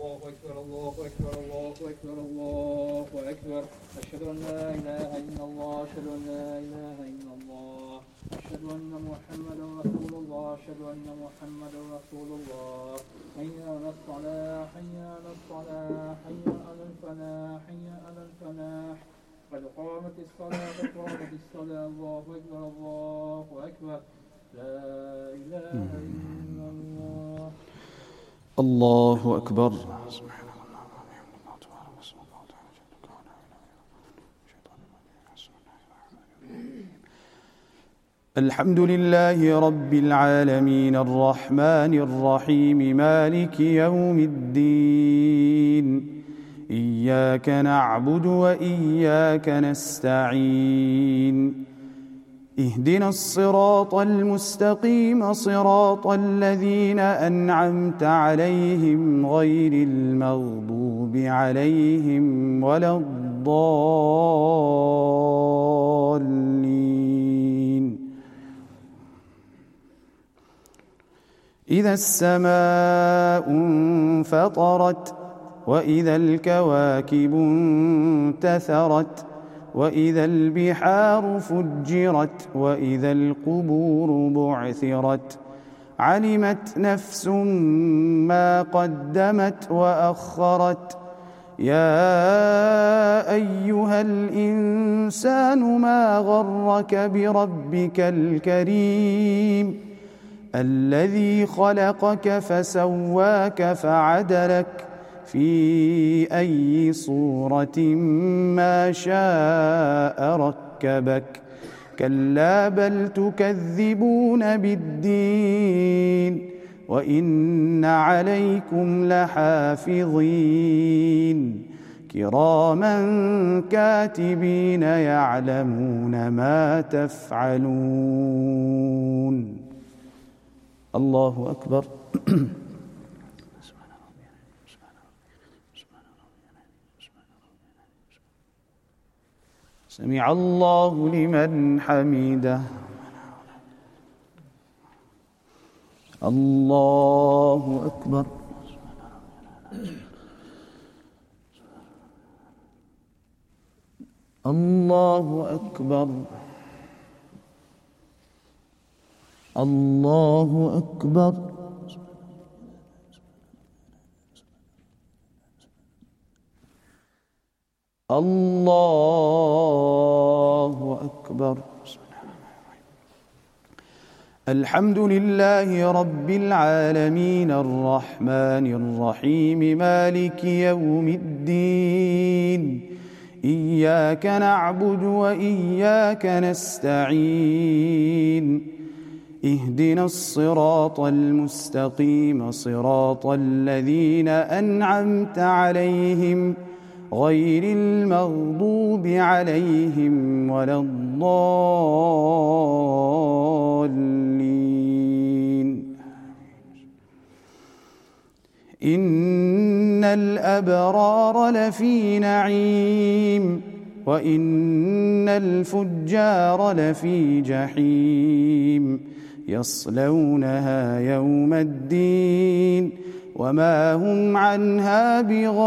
أكبر الله أكبر الله أكبر الله أكبر أشهد أن لا إله إلا الله أشهد أن لا إله إلا الله أشهد أن محمدا رسول الله أشهد أن محمدا رسول الله حي على الصلاة حي على الصلاة حي على الفلاح حي على الفلاح قد قامت الصلاة قد قامت الصلاة الله أكبر الله أكبر لا إله إلا الله الله أكبر. الحمد لله رب العالمين الرحمن الرحيم مالك يوم الدين إياك نعبد وإياك نستعين اهدنا الصراط المستقيم صراط الذين أنعمت عليهم غير المغضوب عليهم ولا الضالين. إذا السماء انفطرت وإذا الكواكب انتثرت وإذا البحار فجرت وإذا القبور بعثرت علمت نفس ما قدمت وأخرت. يا أيها الإنسان ما غرك بربك الكريم الذي خلقك فسواك فعدلك في أي صورة ما شاء ركبك. كلا بل تكذبون بالدين وإن عليكم لحافظين كراما كاتبين يعلمون ما تفعلون. الله أكبر. سمع الله لمن حمده. الله أكبر. الله أكبر. الله أكبر. الله أكبر. الحمد لله رب العالمين الرحمن الرحيم مالك يوم الدين إياك نعبد وإياك نستعين اهدنا الصراط المستقيم صراط الذين أنعمت عليهم غير المغضوب عليهم ولا الضالين. إن الأبرار لفي نعيم وإن الفجار لفي جحيم يصلونها يوم الدين وما هم عنها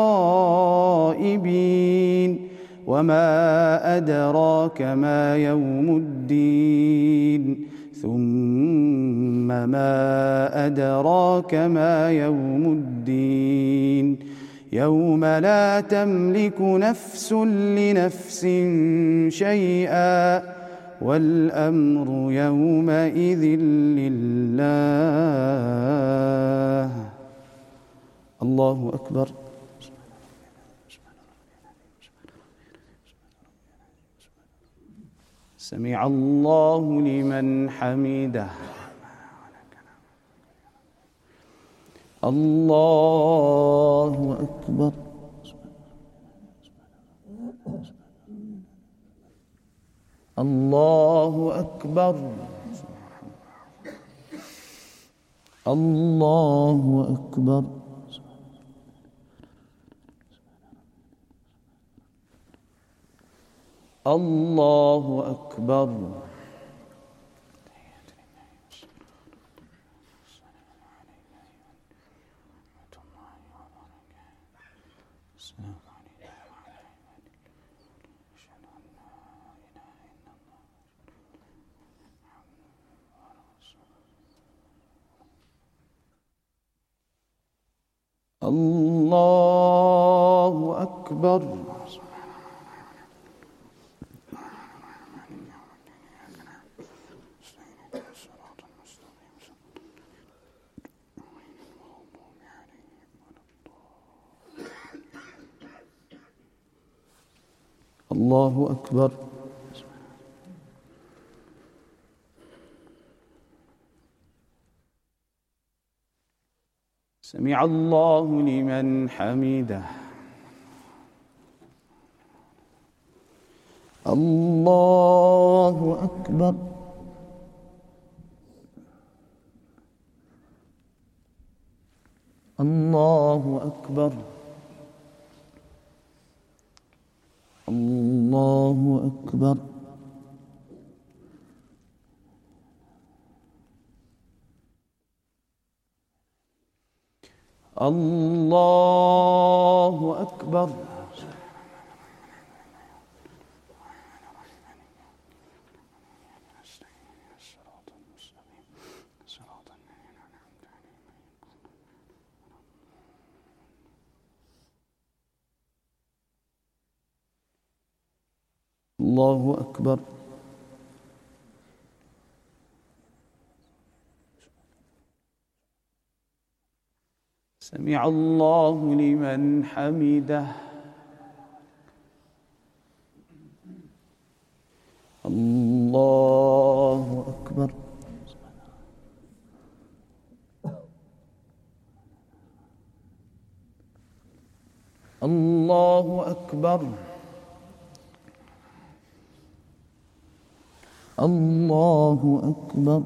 بغائبين. وما أدراك ما يوم الدين ثم ما أدراك ما يوم الدين يوم لا تملك نفس لنفس شيئا والأمر يومئذ لله. الله أكبر. سمع الله لمن حمده. الله أكبر. الله أكبر. الله أكبر. الله أكبر. الله أكبر. الله أكبر. سمع الله لمن حمده. الله أكبر. الله أكبر. الله أكبر. الله أكبر. الله أكبر. سمع الله لمن حمده. الله أكبر. الله أكبر. الله أكبر.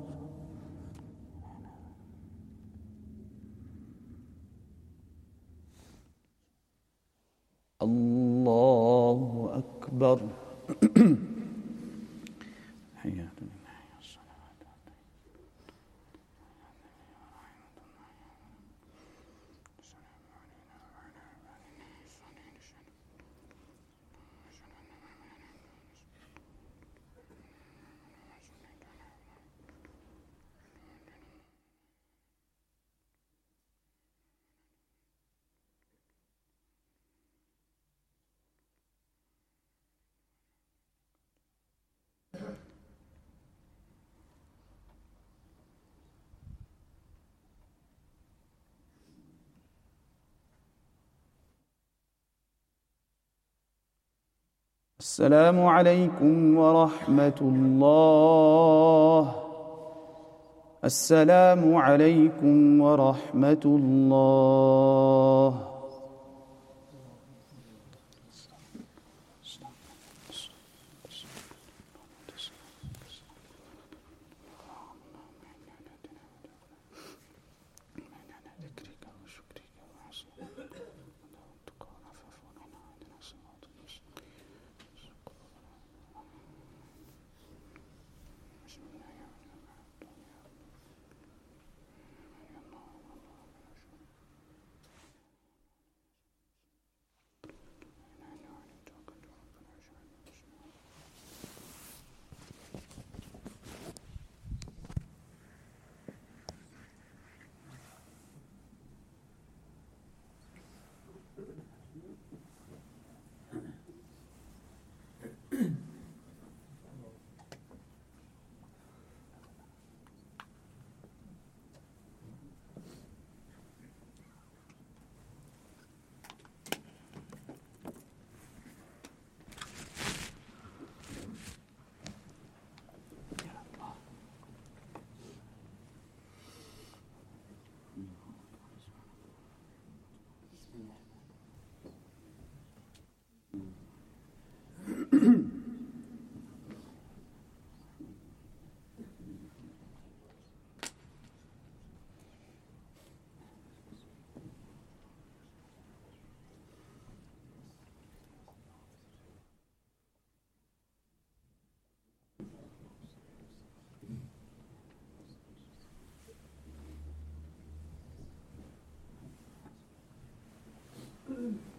الله أكبر. حياة لله الصلاة. السلام عليكم ورحمة الله. السلام عليكم ورحمة الله.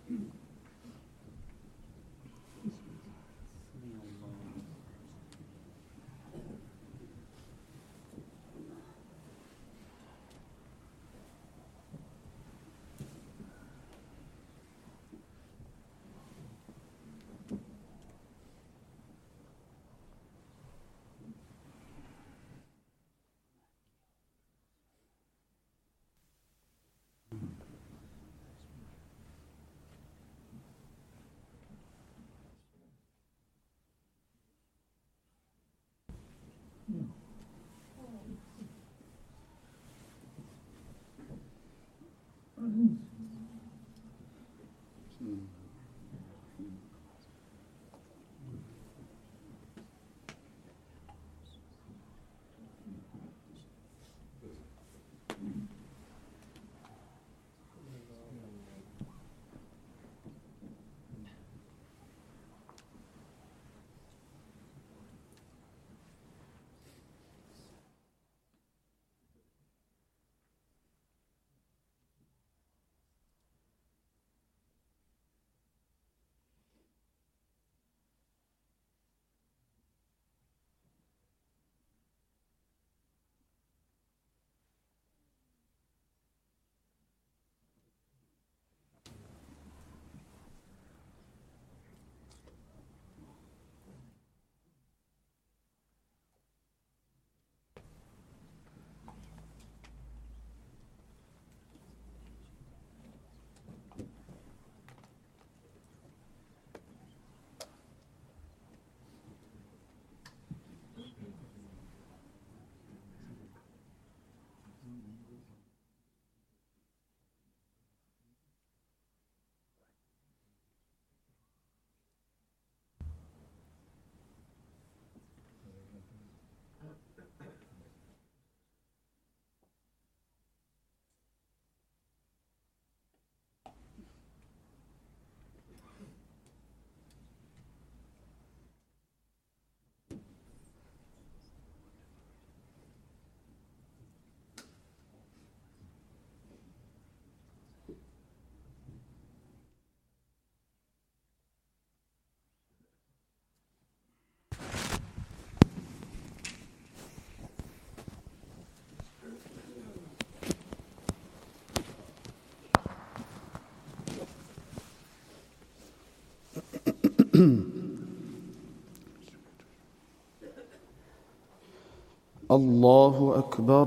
الله أكبر.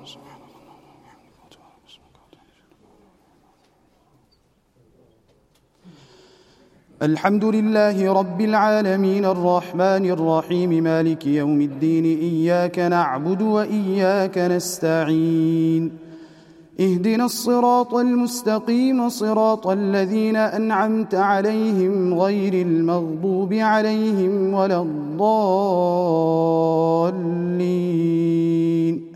الحمد لله رب العالمين الرحمن الرحيم مالك يوم الدين إياك نعبد وإياك نستعين اهدنا الصراط المستقيم صراط الذين أنعمت عليهم غير المغضوب عليهم ولا الضالين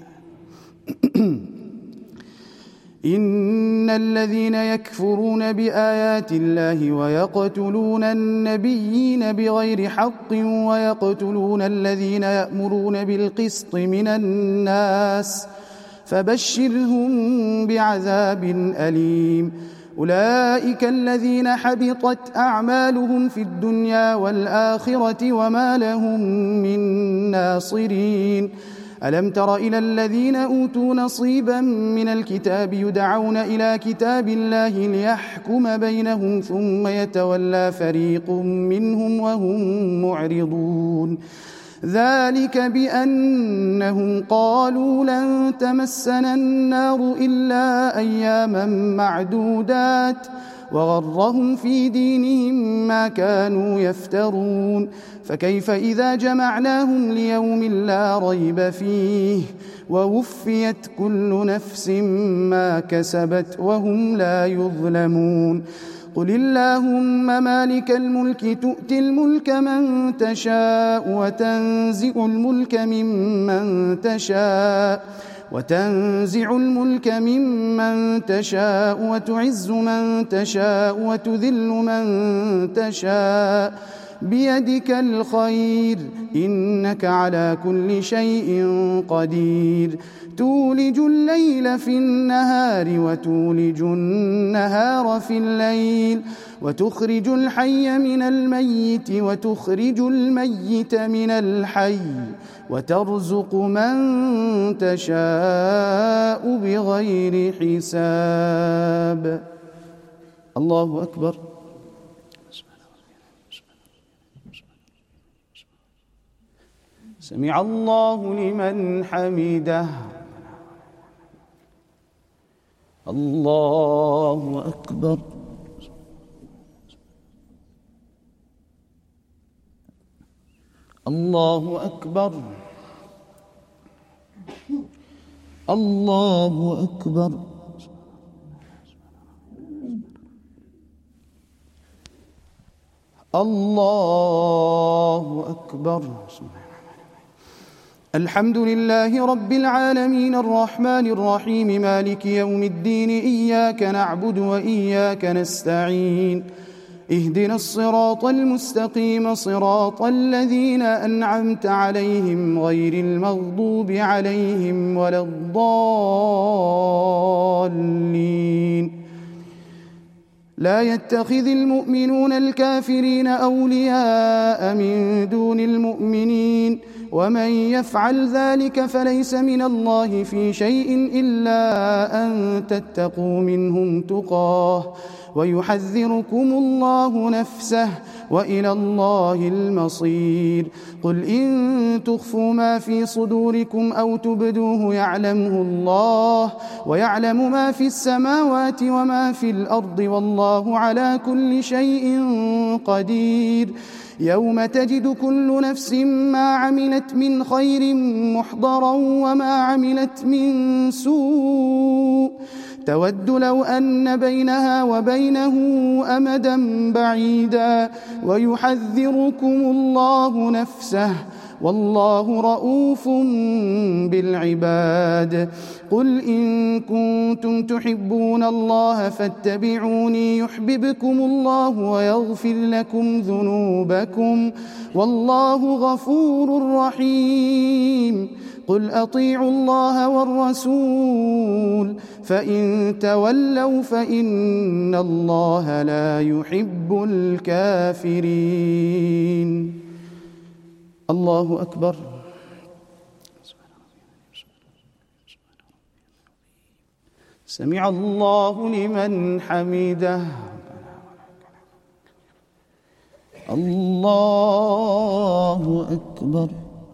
إن الذين يكفرون بآيات الله ويقتلون النبيين بغير حق ويقتلون الذين يأمرون بالقسط من الناس فبشرهم بعذاب أليم أولئك الذين حبطت أعمالهم في الدنيا والآخرة وما لهم من ناصرين ألم تر إلى الذين أوتوا نصيبا من الكتاب يدعون إلى كتاب الله ليحكم بينهم ثم يتولى فريق منهم وهم معرضون ذلك بأنهم قالوا لن تمسنا النار إلا أياما معدودات وغرهم في دينهم ما كانوا يفترون فكيف إذا جمعناهم ليوم لا ريب فيه ووفيت كل نفس ما كسبت وهم لا يظلمون قل اللهم مالك الملك تؤتي الملك من تشاء وتنزع الملك ممن تشاء وتعز من تشاء وتذل من تشاء بيدك الخير إنك على كل شيء قدير تولج الليل في النهار وتولج النهار في الليل وتخرج الحي من الميت وتخرج الميت من الحي وترزق من تشاء بغير حساب. الله أكبر. سمع الله لمن حمده. الله أكبر. الله أكبر. الله أكبر. الله أكبر. الحمد لله رب العالمين الرحمن الرحيم مالك يوم الدين إياك نعبد وإياك نستعين اهدنا الصراط المستقيم صراط الذين أنعمت عليهم غير المغضوب عليهم ولا الضالين. لا يتخذ المؤمنون الكافرين أولياء من دون المؤمنين ومن يفعل ذلك فليس من الله في شيء إلا أن تتقوا منهم تقاه ويحذركم الله نفسه وإلى الله المصير. قل إن تخفوا ما في صدوركم أو تبدوه يعلمه الله ويعلم ما في السماوات وما في الأرض والله على كل شيء قدير. يوم تجد كل نفس ما عملت من خير محضرا وما عملت من سوء تود لو أن بينها وبينه أمدا بعيدا ويحذركم الله نفسه والله رؤوف بالعباد. قل إن كنتم تحبون الله فاتبعوني يحببكم الله ويغفر لكم ذنوبكم والله غفور رحيم. قل أطيعوا الله والرسول فإن تولوا فإن الله لا يحب الكافرين. الله أكبر. سمع الله لمن حمده. الله أكبر.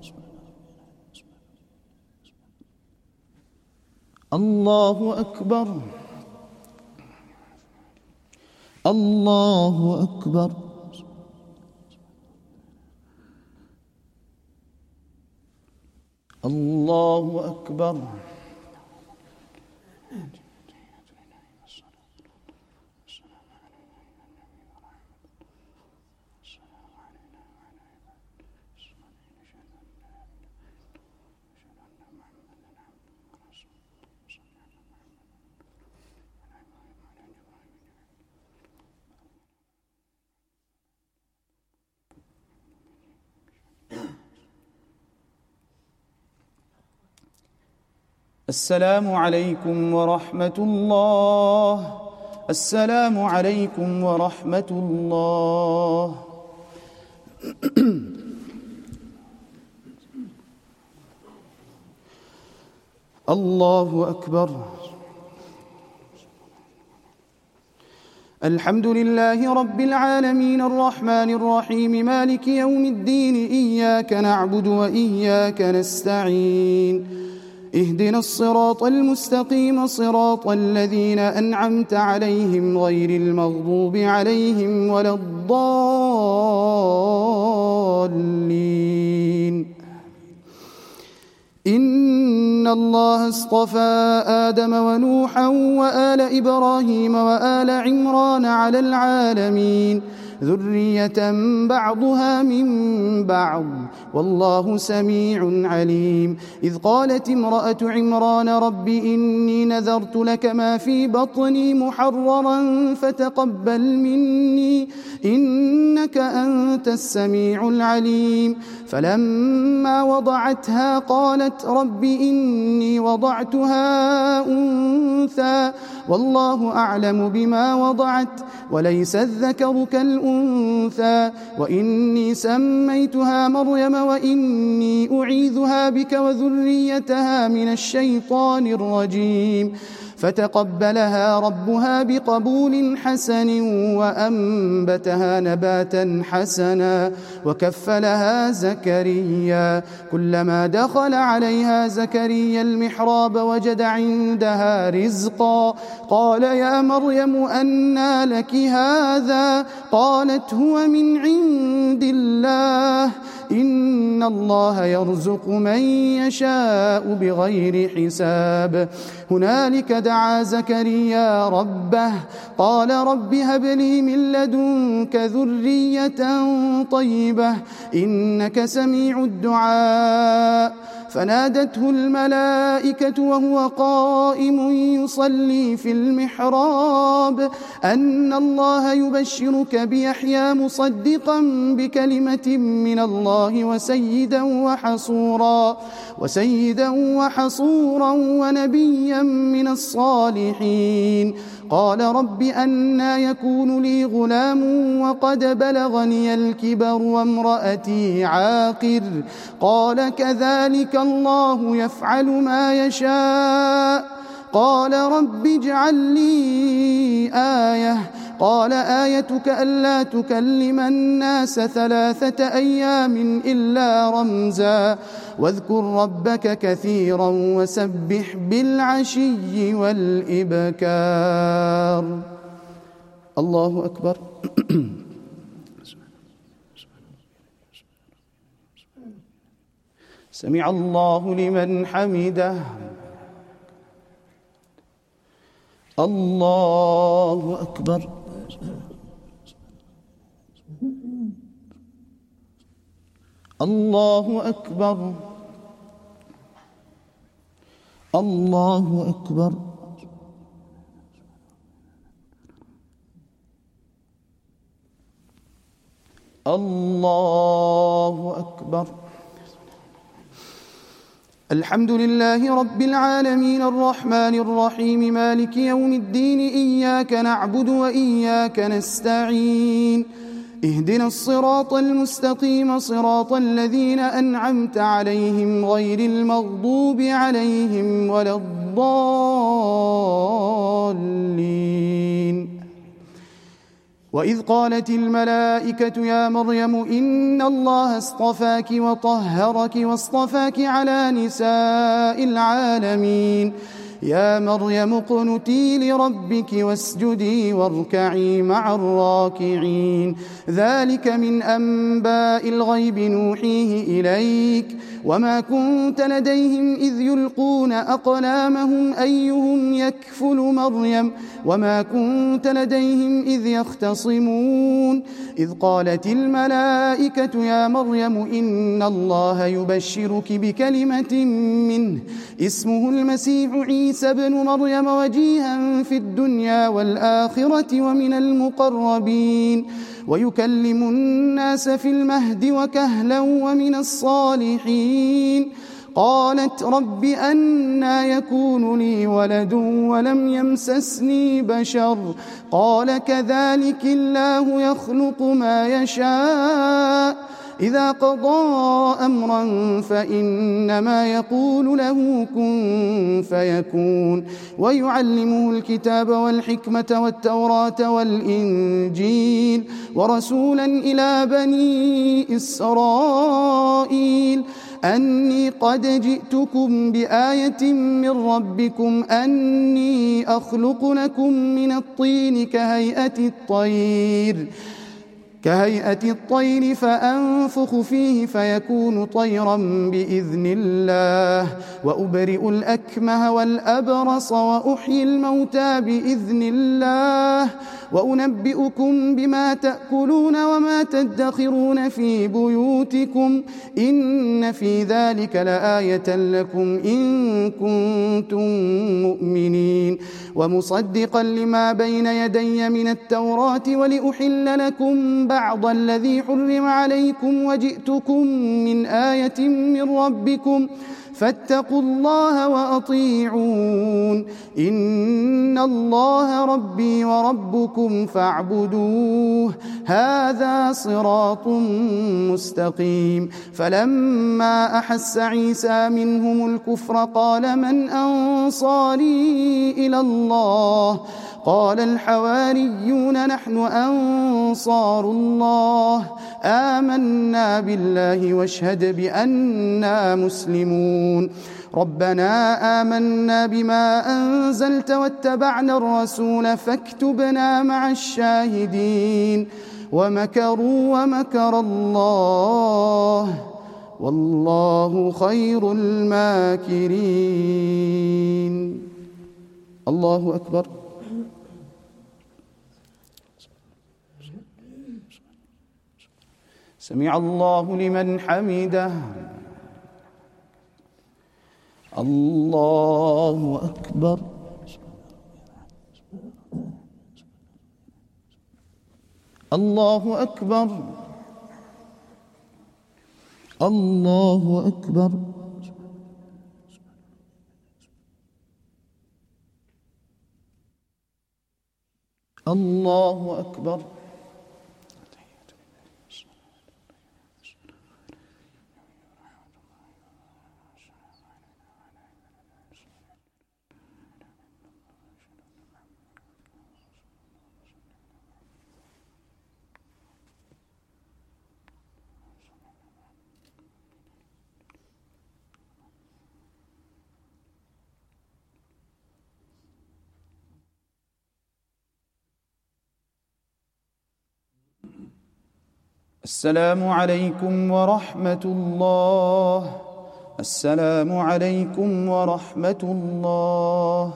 الله أكبر. الله أكبر. الله أكبر. السلام عليكم ورحمة الله. السلام عليكم ورحمة الله. الله أكبر. الحمد لله رب العالمين الرحمن الرحيم مالك يوم الدين إياك نعبد وإياك نستعين اهدنا الصراط المستقيم صراط الذين أنعمت عليهم غير المغضوب عليهم ولا الضالين. إن الله اصطفى آدم ونوحا وآل إبراهيم وآل عمران على العالمين ذرية بعضها من بعض والله سميع عليم. إذ قالت امرأة عمران رب إني نذرت لك ما في بطني محررا فتقبل مني إنك أنت السميع العليم. فلما وضعتها قالت رب إني وضعتها أنثى والله أعلم بما وضعت وليس الذكر كالأنثى وإني سميتها مريم وإني أعيذها بك وذريتها من الشيطان الرجيم. فتقبلها ربها بقبول حسن وأنبتها نباتا حسنا وكفلها زكريا. كلما دخل عليها زكريا المحراب وجد عندها رزقا قال يا مريم أنى لك هذا قالت هو من عند الله إن الله يرزق من يشاء بغير حساب. هنالك دعا زكريا ربه قال رب هب لي من لدنك ذرية طيبة إنك سميع الدعاء. فنادته الملائكة وهو قائم يصلي في المحراب أن الله يبشرك بيحيى مصدقا بكلمة من الله وسيدا وحصورا ونبيا من الصالحين. قال رب أنى يكون لي غلام وقد بلغني الكبر وامرأتي عاقر قال كذلك الله يفعل ما يشاء. قال رب اجعل لي آية قال آيتك ألا تكلم الناس 3 أيام إلا رمزا واذكر ربك كثيرا وسبح بالعشي والإبكار. الله أكبر. سمع الله لمن حمده. الله أكبر. الله أكبر. الله أكبر. الله أكبر. الحمد لله رب العالمين الرحمن الرحيم مالك يوم الدين إياك نعبد وإياك نستعين اهدنا الصراط المستقيم صراط الذين أنعمت عليهم غير المغضوب عليهم ولا الضالين. وإذ قالت الملائكة يا مريم إن الله اصطفاك وطهرك واصطفاك على نساء العالمين يا مريم اقنتي لربك واسجدي واركعي مع الراكعين. ذلك من أنباء الغيب نوحيه إليك وما كنت لديهم إذ يلقون أقلامهم أيهم يكفل مريم وما كنت لديهم إذ يختصمون. إذ قالت الملائكة يا مريم إن الله يبشرك بكلمة منه اسمه المسيح عيسى بن مريم وجيها في الدنيا والآخرة ومن المقربين ويكلم الناس في المهد وكهلا ومن الصالحين. قالت رب أنى يكون لي ولد ولم يمسسني بشر قال كذلك الله يخلق ما يشاء إذا قضى أمرا فإنما يقول له كن فيكون. ويعلمه الكتاب والحكمة والتوراة والإنجيل ورسولا إلى بني إسرائيل أني قد جئتكم بآية من ربكم أني أخلق لكم من الطين كهيئة الطير فأنفخ فيه فيكون طيرا بإذن الله وأبرئ الأكمه والأبرص وأحيي الموتى بإذن الله وأنبئكم بما تأكلون وما تدخرون في بيوتكم إن في ذلك لآية لكم إن كنتم مؤمنين ومصدقا لما بين يدي من التوراة ولأحل لكم بعض الذي حرم عليكم وجئتكم من آية من ربكم فاتقوا الله وأطيعون إن الله ربي وربكم فاعبدوه هذا صراط مستقيم فلما أحس عيسى منهم الكفر قال من أنصاري إلى الله قال الحواريون نحن أنصار الله آمنا بالله واشهد بأننا مسلمون ربنا آمنا بما أنزلت واتبعنا الرسول فاكتبنا مع الشاهدين ومكروا ومكر الله والله خير الماكرين الله أكبر سمع الله لمن حمده الله أكبر الله أكبر الله أكبر الله أكبر السلام عليكم ورحمة الله السلام عليكم ورحمة الله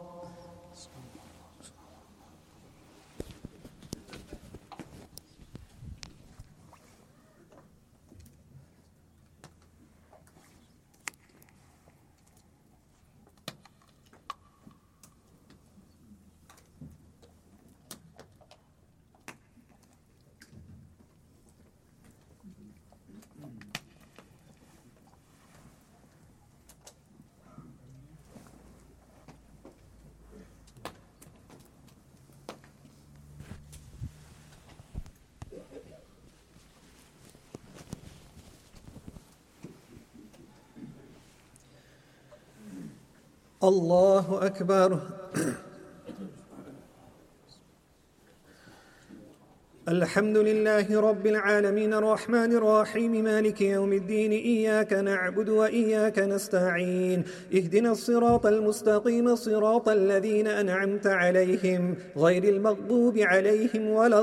الله أكبر الحمد لله رب العالمين الرحمن الرحيم مالك يوم الدين إياك نعبد وإياك نستعين اهدنا الصراط المستقيم صراط الذين أنعمت عليهم غير المغضوب عليهم ولا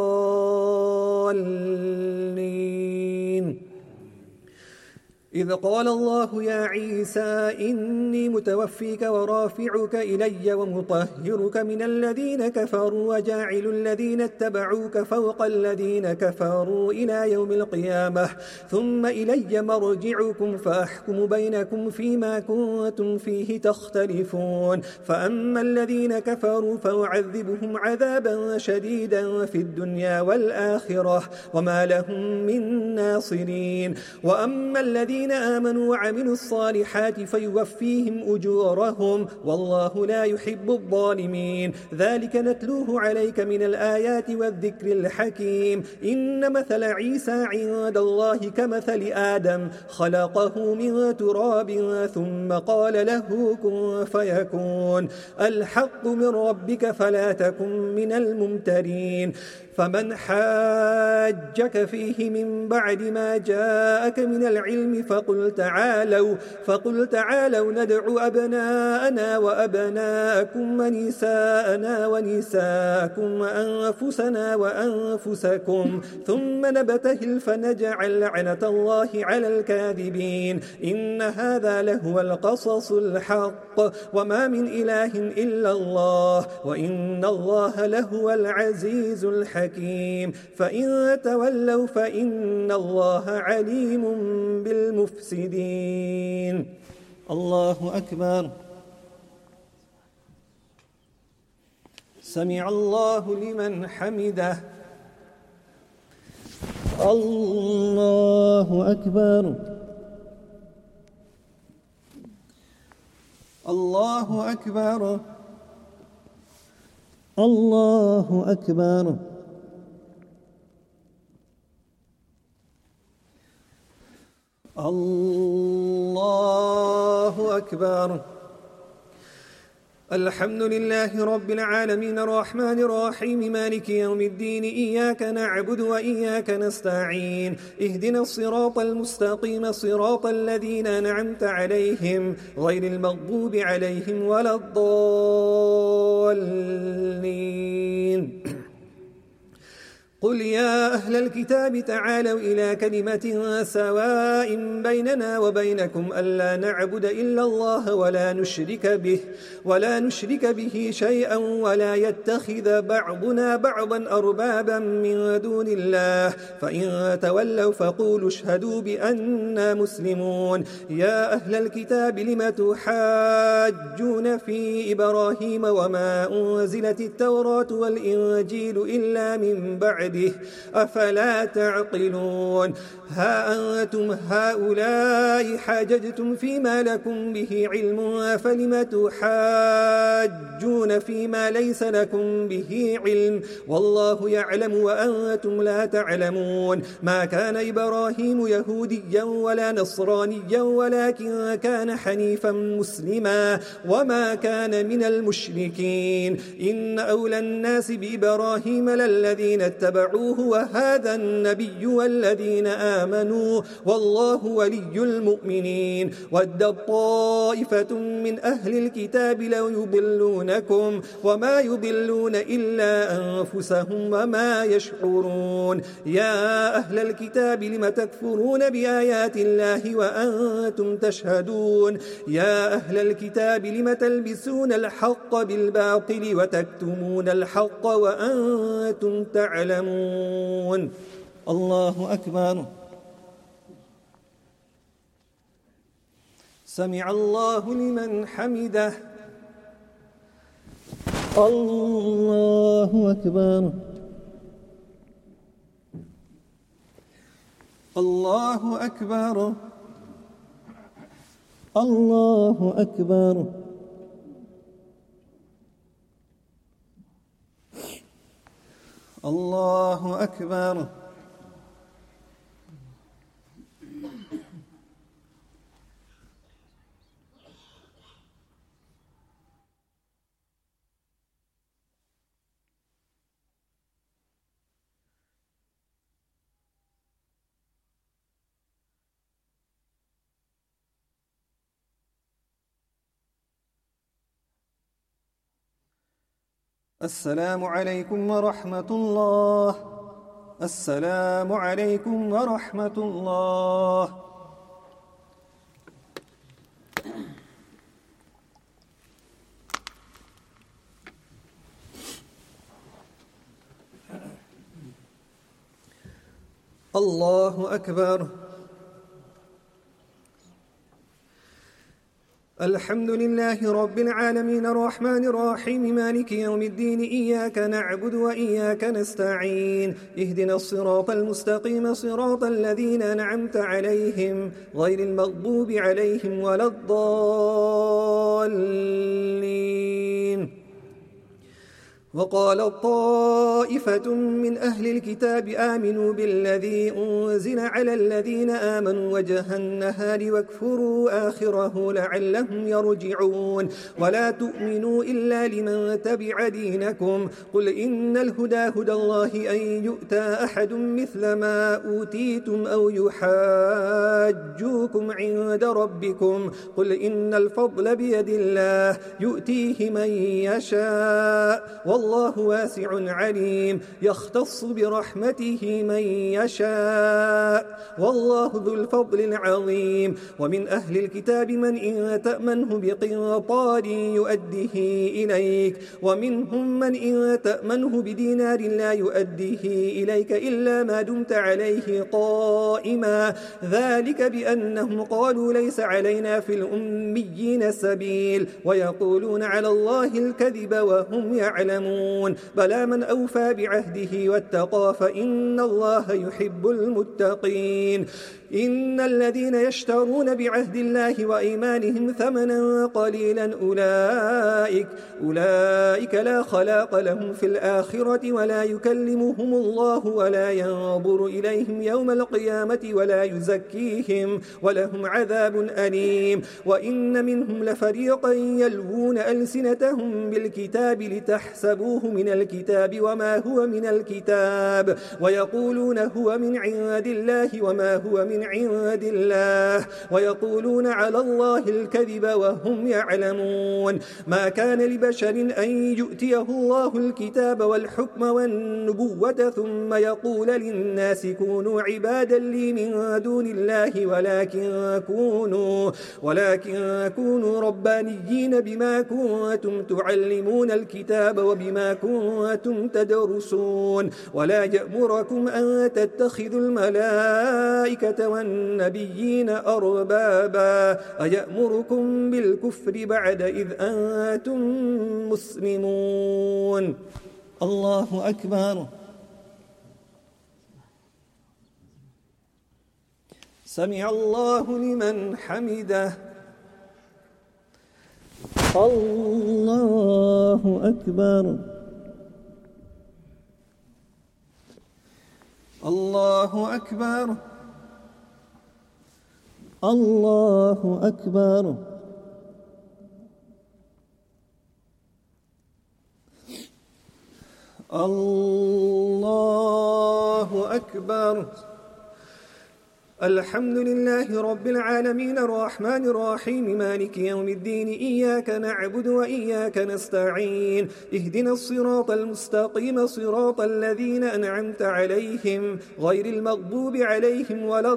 الضالين إذ قال الله يا عيسى إني متوفيك ورافعك إلي ومطهرك من الذين كفروا وجاعل الذين اتبعوك فوق الذين كفروا إلى يوم القيامة ثم إلي مرجعكم فأحكم بينكم فيما كنتم فيه تختلفون فأما الذين كفروا فأعذبهم عذابا شديدا في الدنيا والآخرة وما لهم من ناصرين وأما الذين آمنوا وعملوا الصالحات فيوفيهم أجورهم والله لا يحب الظالمين ذلك نتلوه عليك من الآيات والذكر الحكيم إن مثل عيسى عند الله كمثل آدم خلقه من تراب ثم قال له كن فيكون الحق من ربك فلا تكن من الممترين فمن حاجك فيه من بعد ما جاءك من العلم فقل تعالوا ندع أبناءنا وأبناءكم ونساءنا ونساءكم وأنفسنا وأنفسكم ثم نبتهل فنجعل لعنة الله على الكاذبين إن هذا لهو القصص الحق وما من إله إلا الله وإن الله لهو العزيز الحكيم فإن تولوا فإن الله عليم بالمفسدين الله أكبر سمع الله لمن حمده الله أكبر الله أكبر الله أكبر الله أكبر الحمد لله رب العالمين الرحمن الرحيم مالك يوم الدين إياك نعبد وإياك نستعين اهدنا الصراط المستقيم صراط الذين أنعمت عليهم غير المغضوب عليهم ولا الضالين قل يا أهل الكتاب تعالوا إلى كلمة سواء بيننا وبينكم ألا نعبد إلا الله ولا نشرك به شيئا ولا يتخذ بعضنا بعضا أربابا من دون الله فإن تولوا فقولوا اشهدوا بأننا مسلمون يا أهل الكتاب لم تحاجون في إبراهيم وما أنزلت التوراة والإنجيل إلا من بعده أفلا تعقلون ها أنتم هؤلاء حاججتم فيما لكم به علم فلم تحاجون فيما ليس لكم به علم والله يعلم وأنتم لا تعلمون ما كان إبراهيم يهوديا ولا نصرانيا ولكن كان حنيفا مسلما وما كان من المشركين إن أولى الناس بإبراهيم للذين اتبعوه وهذا النبي والذين آمنوا والله ولي المؤمنين ود طائفة من أهل الكتاب لو يضلونكم وما يضلون إلا أنفسهم وما يشعرون يا أهل الكتاب لم تكفرون بآيات الله وأنتم تشهدون يا أهل الكتاب لم تلبسون الحق بالباطل وتكتمون الحق وأنتم تعلمون الله أكبر سمع الله لمن حمده الله أكبر الله أكبر الله أكبر الله أكبر السلام عليكم ورحمة الله السلام عليكم ورحمة الله الله أكبر الحمد لله رب العالمين الرحمن الرحيم مالك يوم الدين إياك نعبد وإياك نستعين اهدنا الصراط المستقيم صراط الذين أنعمت عليهم غير المغضوب عليهم ولا الضالين وقال طائفة من أهل الكتاب آمنوا بالذي أنزل على الذين آمنوا وجه النهار واكفروا آخره لعلهم يرجعون ولا تؤمنوا إلا لمن تبع دينكم قل إن الهدى هدى الله أن يؤتى أحد مثل ما أوتيتم أو يحاجوكم عند ربكم قل إن الفضل بيد الله يؤتيه من يشاء والله واسع عليم يختص برحمته من يشاء والله ذو الفضل العظيم ومن أهل الكتاب من إن تأمنه بقنطار يؤده إليك ومنهم من إن تأمنه بدينار لا يؤده إليك إلا ما دمت عليه قائما ذلك بأنهم قالوا ليس علينا في الأميين سبيل ويقولون على الله الكذب وهم يعلمون بلى من أوفى بعهده واتقى فإن الله يحب المتقين إن الذين يشترون بعهد الله وأيمانهم ثمنا قليلا أولئك لا خلاق لهم في الآخرة ولا يكلمهم الله ولا ينظر إليهم يوم القيامة ولا يزكيهم ولهم عذاب أليم وإن منهم لفريقا يلوون ألسنتهم بالكتاب لتحسبوه من الكتاب وما هو من الكتاب ويقولون هو من عند الله وما هو من عند الله ويقولون على الله الكذب وهم يعلمون ما كان لبشر أن يؤتيه الله الكتاب والحكم والنبوة ثم يقول للناس كونوا عبادا لي من دون الله ولكن كونوا ربانيين بما كنتم تعلمون الكتاب وبما كنتم تدرسون ولا يأمركم أن تتخذوا الملائكة والنبيين أربابا أيأمركم بالكفر بعد إذ أنتم مسلمون الله أكبر سمع الله لمن حمده الله أكبر الله أكبر الله أكبر الله أكبر الحمد لله رب العالمين الرحمن الرحيم مالك يوم الدين إياك نعبد وإياك نستعين اهدنا الصراط المستقيم صراط الذين أنعمت عليهم غير المغضوب عليهم ولا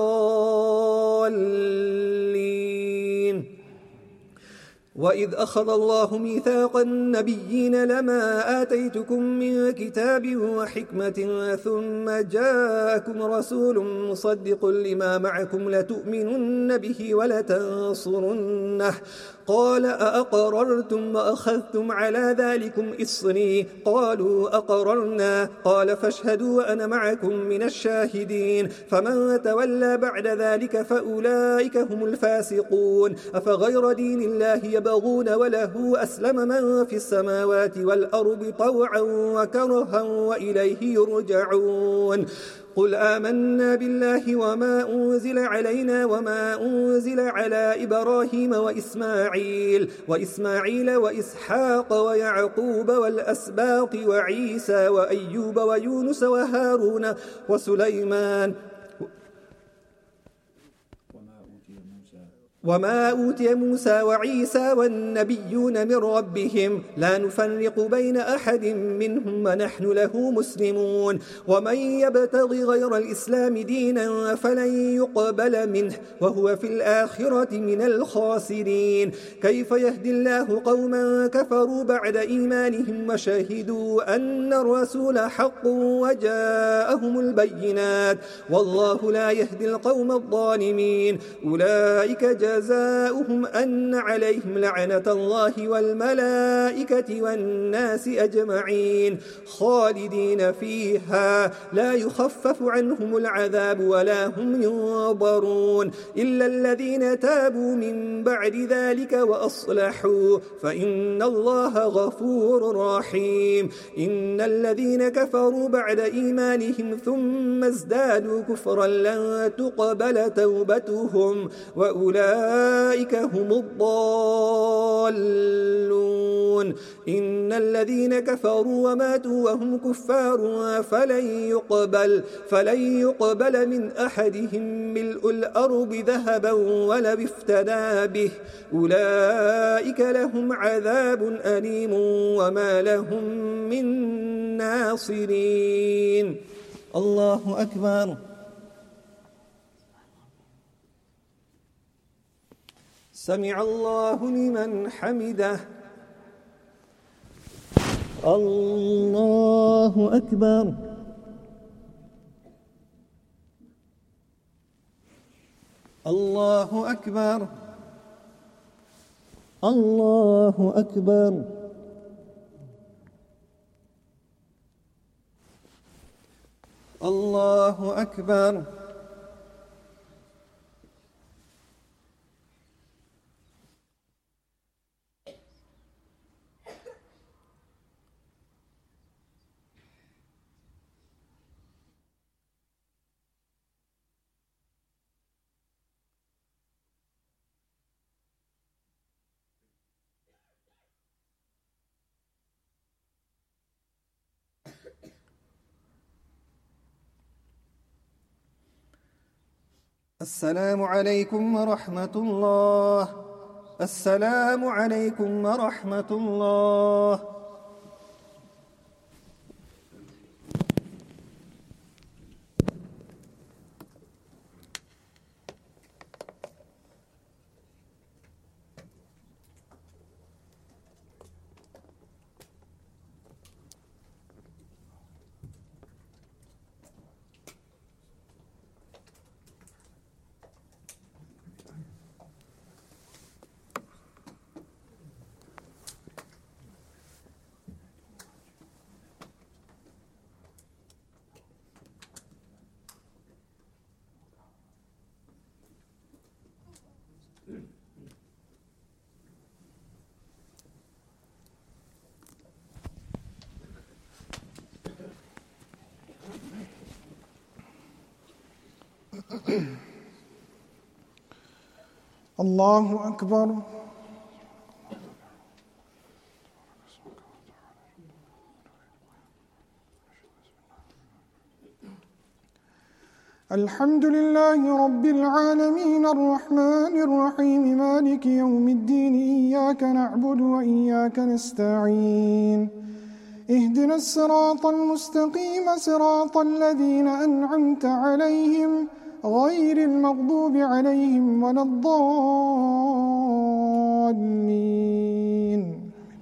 الضالين وإذ أخذ الله ميثاق النبيين لما آتيتكم من كتاب وحكمة ثم جاءكم رسول مصدق لما معكم لتؤمنن به ولتنصرنه قال أأقررتم وأخذتم على ذلكم إصري قالوا أقررنا قال فاشهدوا وأنا معكم من الشاهدين فمن تولى بعد ذلك فأولئك هم الفاسقون أفغير دين الله يبغون وله أسلم من في السماوات والأرض طوعا وكرها وإليه يرجعون قل آمنا بالله وما أنزل علينا وما أنزل على إبراهيم وإسماعيل وإسحاق ويعقوب والأسباط وعيسى وأيوب ويونس وهارون وسليمان وما أوتي موسى وعيسى والنبيون من ربهم لا نفرق بين أحد منهم ونحن له مسلمون ومن يبتغ غير الإسلام دينا فلن يقبل منه وهو في الآخرة من الخاسرين كيف يهدي الله قوما كفروا بعد إيمانهم وشهدوا أن الرسول حق وجاءهم البينات والله لا يهدي القوم الظالمين أولئك جاءوا فجزاؤهم أن عليهم لعنة الله والملائكة والناس أجمعين خالدين فيها لا يخفف عنهم العذاب ولا هم ينظرون إلا الذين تابوا من بعد ذلك وأصلحوا فإن الله غفور رحيم. إن الذين كفروا بعد إيمانهم ثم ازدادوا كفرا لن تقبل توبتهم وأولئك هم الضالون. إن الذين كفروا وماتوا وهم كفار فلن يقبل من أحدهم ملء الأرض ذهبا ولو افتدى به أولئك لهم عذاب أليم وما لهم من ناصرين. الله أكبر. سمع الله لمن حمده. الله أكبر. الله أكبر. الله أكبر. الله أكبر. السلام عليكم ورحمة الله. السلام عليكم ورحمة الله. الله أكبر. الحمد لله رب العالمين الرحمن الرحيم مالك يوم الدين إياك نعبد وإياك نستعين اهدنا الصراط المستقيم صراط الذين أنعمت عليهم غير المغضوب عليهم ولا الضالين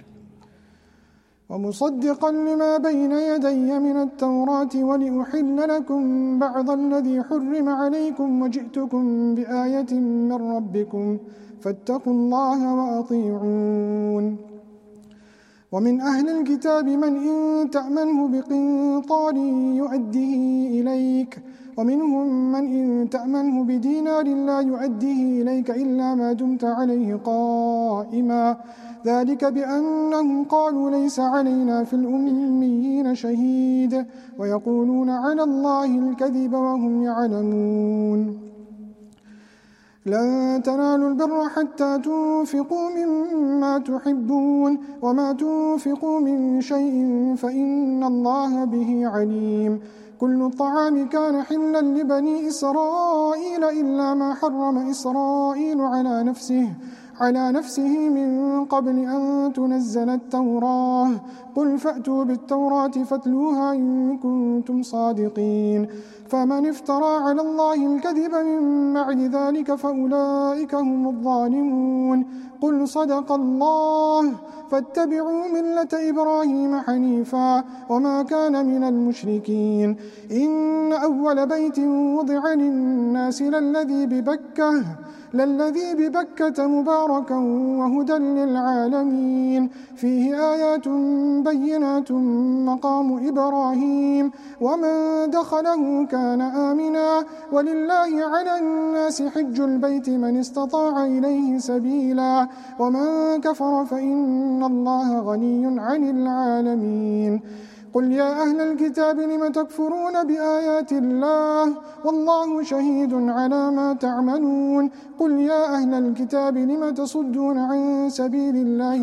ومصدقا لما بين يدي من التوراة ولأحل لكم بعض الذي حرم عليكم وجئتكم بآية من ربكم فاتقوا الله وأطيعون. ومن أهل الكتاب من إن تأمنه بقنطار يؤديه إليك ومنهم من إن تأمنه بدينار لا يؤديه إليك إلا ما دمت عليه قائما ذلك بأنهم قالوا ليس علينا في الأميين شهيد ويقولون على الله الكذب وهم يعلمون. لن تنالوا البر حتى تنفقوا مما تحبون وما تنفقوا من شيء فإن الله به عليم. كل الطعام كان حلا لبني إسرائيل إلا ما حرم إسرائيل على نفسه من قبل أن تنزل التوراة قل فأتوا بالتوراة فاتلوها إن كنتم صادقين. فمن افترى على الله الكذب من بعد ذلك فأولئك هم الظالمون. قل صدق الله فاتبعوا ملة إبراهيم حنيفا وما كان من المشركين إن أول بيت وضع للناس للذي ببكة مباركا وهدى للعالمين فيه آيات بينات مقام إبراهيم ومن دخله كان آمنا ولله على الناس حج البيت من استطاع إليه سبيلا ومن كفر فإن الله غني عن العالمين قل يا أهل الكتاب لم تكفرون بآيات الله والله شهيد على ما تعملون قل يا أهل الكتاب لم تصدون عن سبيل الله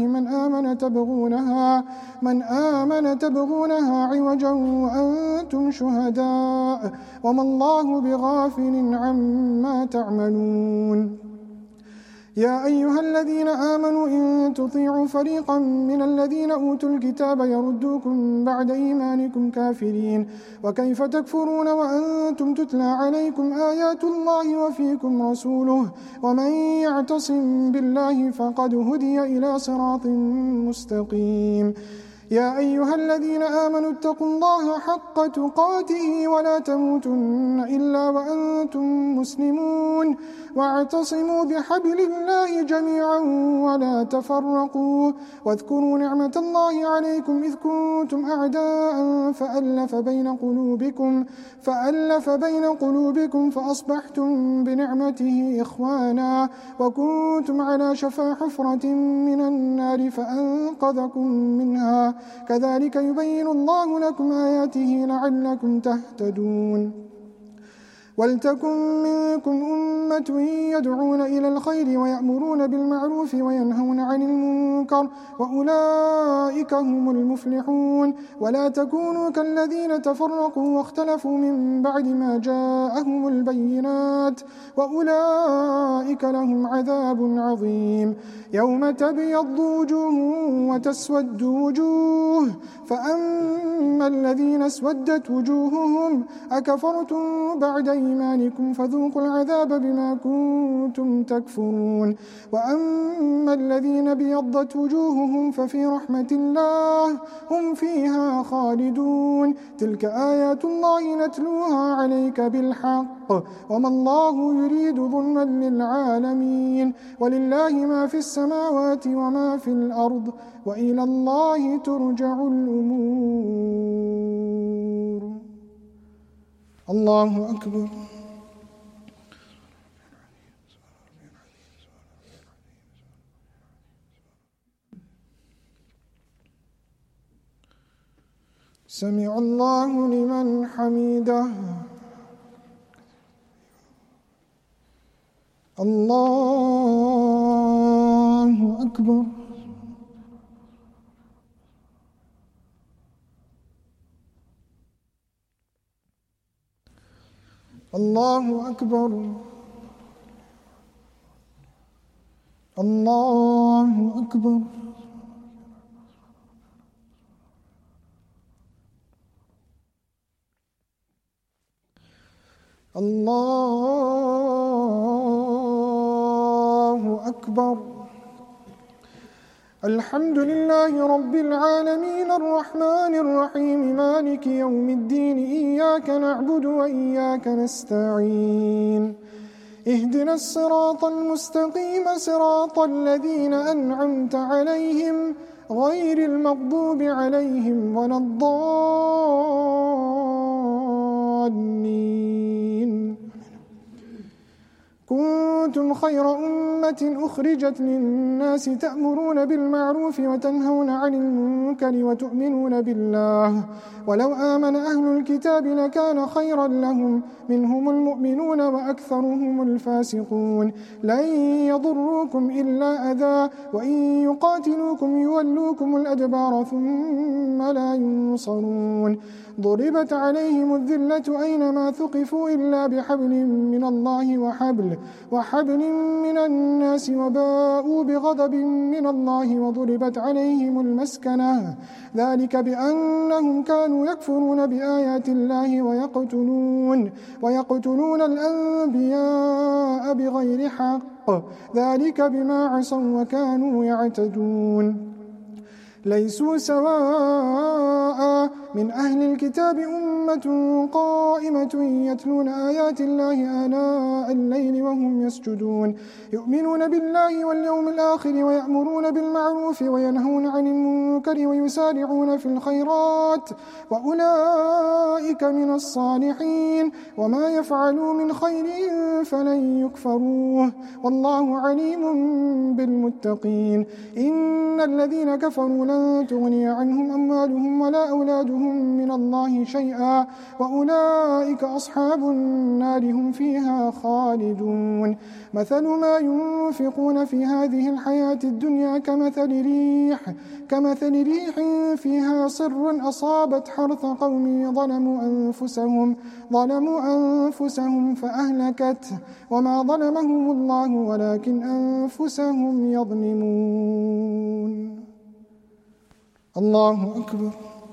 من آمن تبغونها عوجا وأنتم شهداء وما الله بغافل عما تعملون يا أيها الذين آمنوا إن تطيعوا فريقا من الذين أوتوا الكتاب يردوكم بعد إيمانكم كافرين وكيف تكفرون وأنتم تتلى عليكم آيات الله وفيكم رسوله ومن يعتصم بالله فقد هدي إلى صراط مستقيم يا أيها الذين آمنوا اتقوا الله حق تقاته ولا تموتن إلا وأنتم مسلمون واعتصموا بحبل الله جميعا ولا تفرقوا واذكروا نعمة الله عليكم إذ كنتم أعداء فألف بين قلوبكم فأصبحتم بنعمته إخوانا وكنتم على شفا حفرة من النار فأنقذكم منها كذلك يبين الله لكم آياته لعلكم تهتدون ولتكن منكم أمة يدعون إلى الخير ويأمرون بالمعروف وينهون عن المنكر وأولئك هم المفلحون ولا تكونوا كالذين تفرقوا واختلفوا من بعد ما جاءهم البينات وأولئك لهم عذاب عظيم يوم تبيض وجوه وتسود وجوه فأما الذين اسودت وجوههم أكفرتم بعد إيمانكم فذوقوا العذاب بما كنتم تكفرون وأما الذين بيضت وجوههم ففي رحمة الله هم فيها خالدون تلك آيات الله نتلوها عليك بالحق وما الله يريد ظلما للعالمين ولله ما في السماوات وما في الأرض وإلى الله ترجع الأمور الله أكبر سمع الله لمن حمده الله أكبر الله أكبر الله أكبر الله أكبر الحمد لله رب العالمين الرحمن الرحيم مالك يوم الدين إياك نعبد وإياك نستعين اهدنا الصراط المستقيم صراط الذين أنعمت عليهم غير المغضوب عليهم ولا الضالين كنتم خير أمة أخرجت للناس تأمرون بالمعروف وتنهون عن المنكر وتؤمنون بالله ولو آمن أهل الكتاب لكان خيرا لهم منهم المؤمنون وأكثرهم الفاسقون لن يضروكم إلا أذى وإن يقاتلوكم يولوكم الأدبار ثم لا ينصرون ضربت عليهم الذلة أينما ثقفوا إلا بحبل من الله وحبل من الناس وباءوا بغضب من الله وضربت عليهم المسكنة ذلك بأنهم كانوا يكفرون بآيات الله ويقتلون الأنبياء بغير حق ذلك بما عصوا وكانوا يعتدون ليسوا سواء من أهل الكتاب أمة قائمة يتلون آيات الله آناء الليل وهم يسجدون يؤمنون بالله واليوم الآخر ويأمرون بالمعروف وينهون عن المنكر ويسارعون في الخيرات وأولئك من الصالحين وما يفعلوا من خير فلن يكفروه والله عليم بالمتقين إن الذين كفروا لن تغني عنهم أموالهم ولا أولادهم من الله شيئا وأولئك أصحاب النار هم فيها خالدون مثل ما ينفقون في هذه الحياة الدنيا كمثل ريح فيها صر أصابت حرث قوم ظلموا أنفسهم فأهلكته وما ظلمهم الله ولكن أنفسهم يظلمون الله أكبر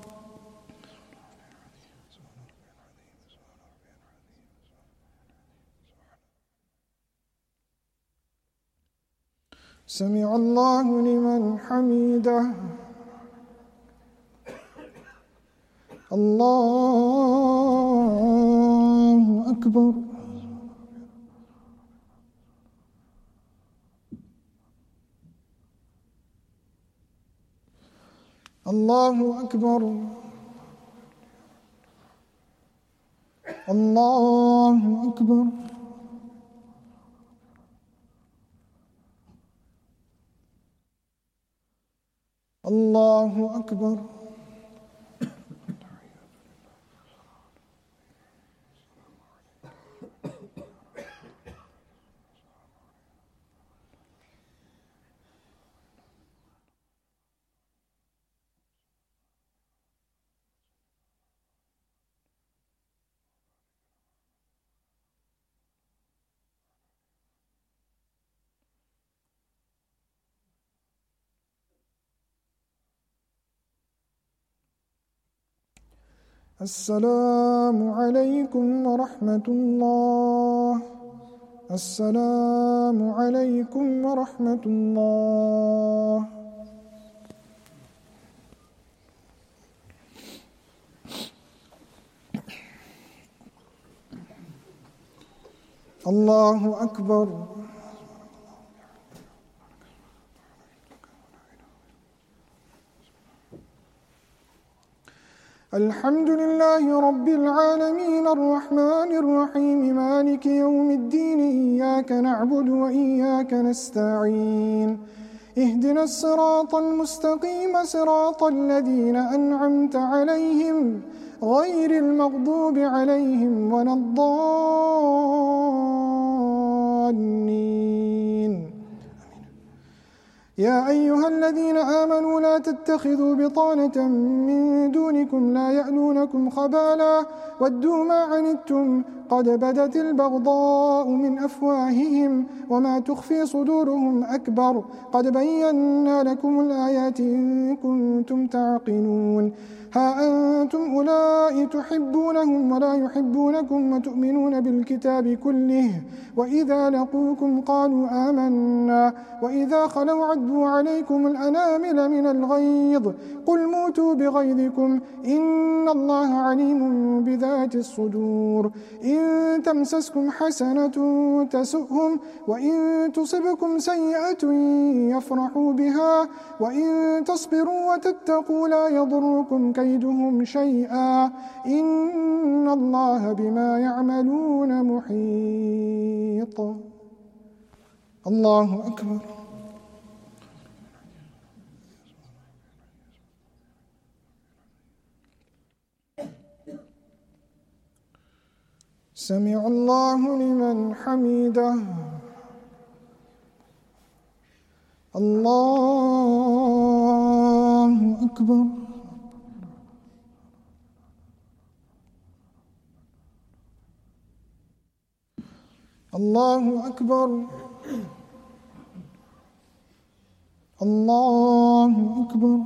سمع الله لمن حمده الله أكبر الله أكبر الله أكبر الله أكبر السلام عليكم ورحمة الله السلام عليكم ورحمة الله الله أكبر الحمد لله رب العالمين الرحمن الرحيم مالك يوم الدين إياك نعبد وإياك نستعين اهدنا الصراط المستقيم صراط الذين أنعمت عليهم غير المغضوب عليهم ولا الضالين يا أيها الذين آمنوا لا تتخذوا بطانة من دونكم لا يألونكم خبالا ودوا ما عنتم قد بدت البغضاء من أفواههم وما تخفي صدورهم أكبر قد بينا لكم الآيات إن كنتم تعقلون ها أنتم أولئك تحبونهم ولا يحبونكم وتؤمنون بالكتاب كله وإذا لقوكم قالوا آمنا وإذا خلوا عدوا عليكم الأنامل من الغيظ قل موتوا بغيظكم إن الله عليم بذات الصدور إن تمسسكم حسنة تسؤهم وإن تصبكم سيئة يفرحوا بها وإن تصبروا وتتقوا لا يضركم كيدهم شيئا إن الله بما يعملون محيط الله أكبر سمع الله لمن حمده الله أكبر الله أكبر الله أكبر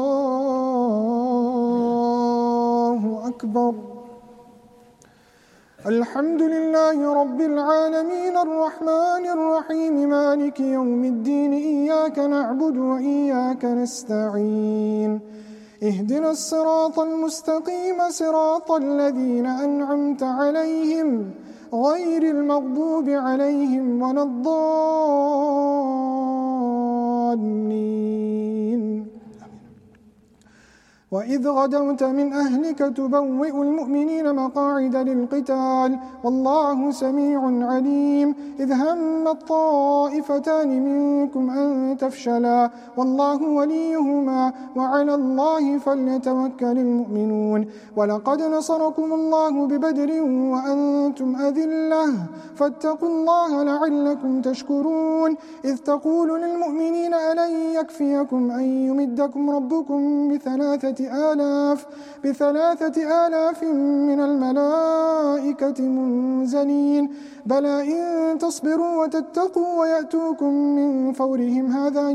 الله أكبر الحمد لله رب العالمين الرحمن الرحيم مالك يوم الدين إياك نعبد وإياك نستعين اهدنا الصراط المستقيم صراط الذين أنعمت عليهم غير المغضوب عليهم ولا الضالين وإذ غدوت من أهلك تبوئ المؤمنين مقاعد للقتال والله سميع عليم إذ هم الطائفتان منكم أن تفشلا والله وليهما وعلى الله فليتوكل المؤمنون ولقد نصركم الله ببدر وأنتم أذلة فاتقوا الله لعلكم تشكرون إذ تقول للمؤمنين ألن يكفيكم أن يمدكم ربكم بثلاثة آلاف من الملائكة منزلين بلى إن تصبروا وتتقوا ويأتوكم من فورهم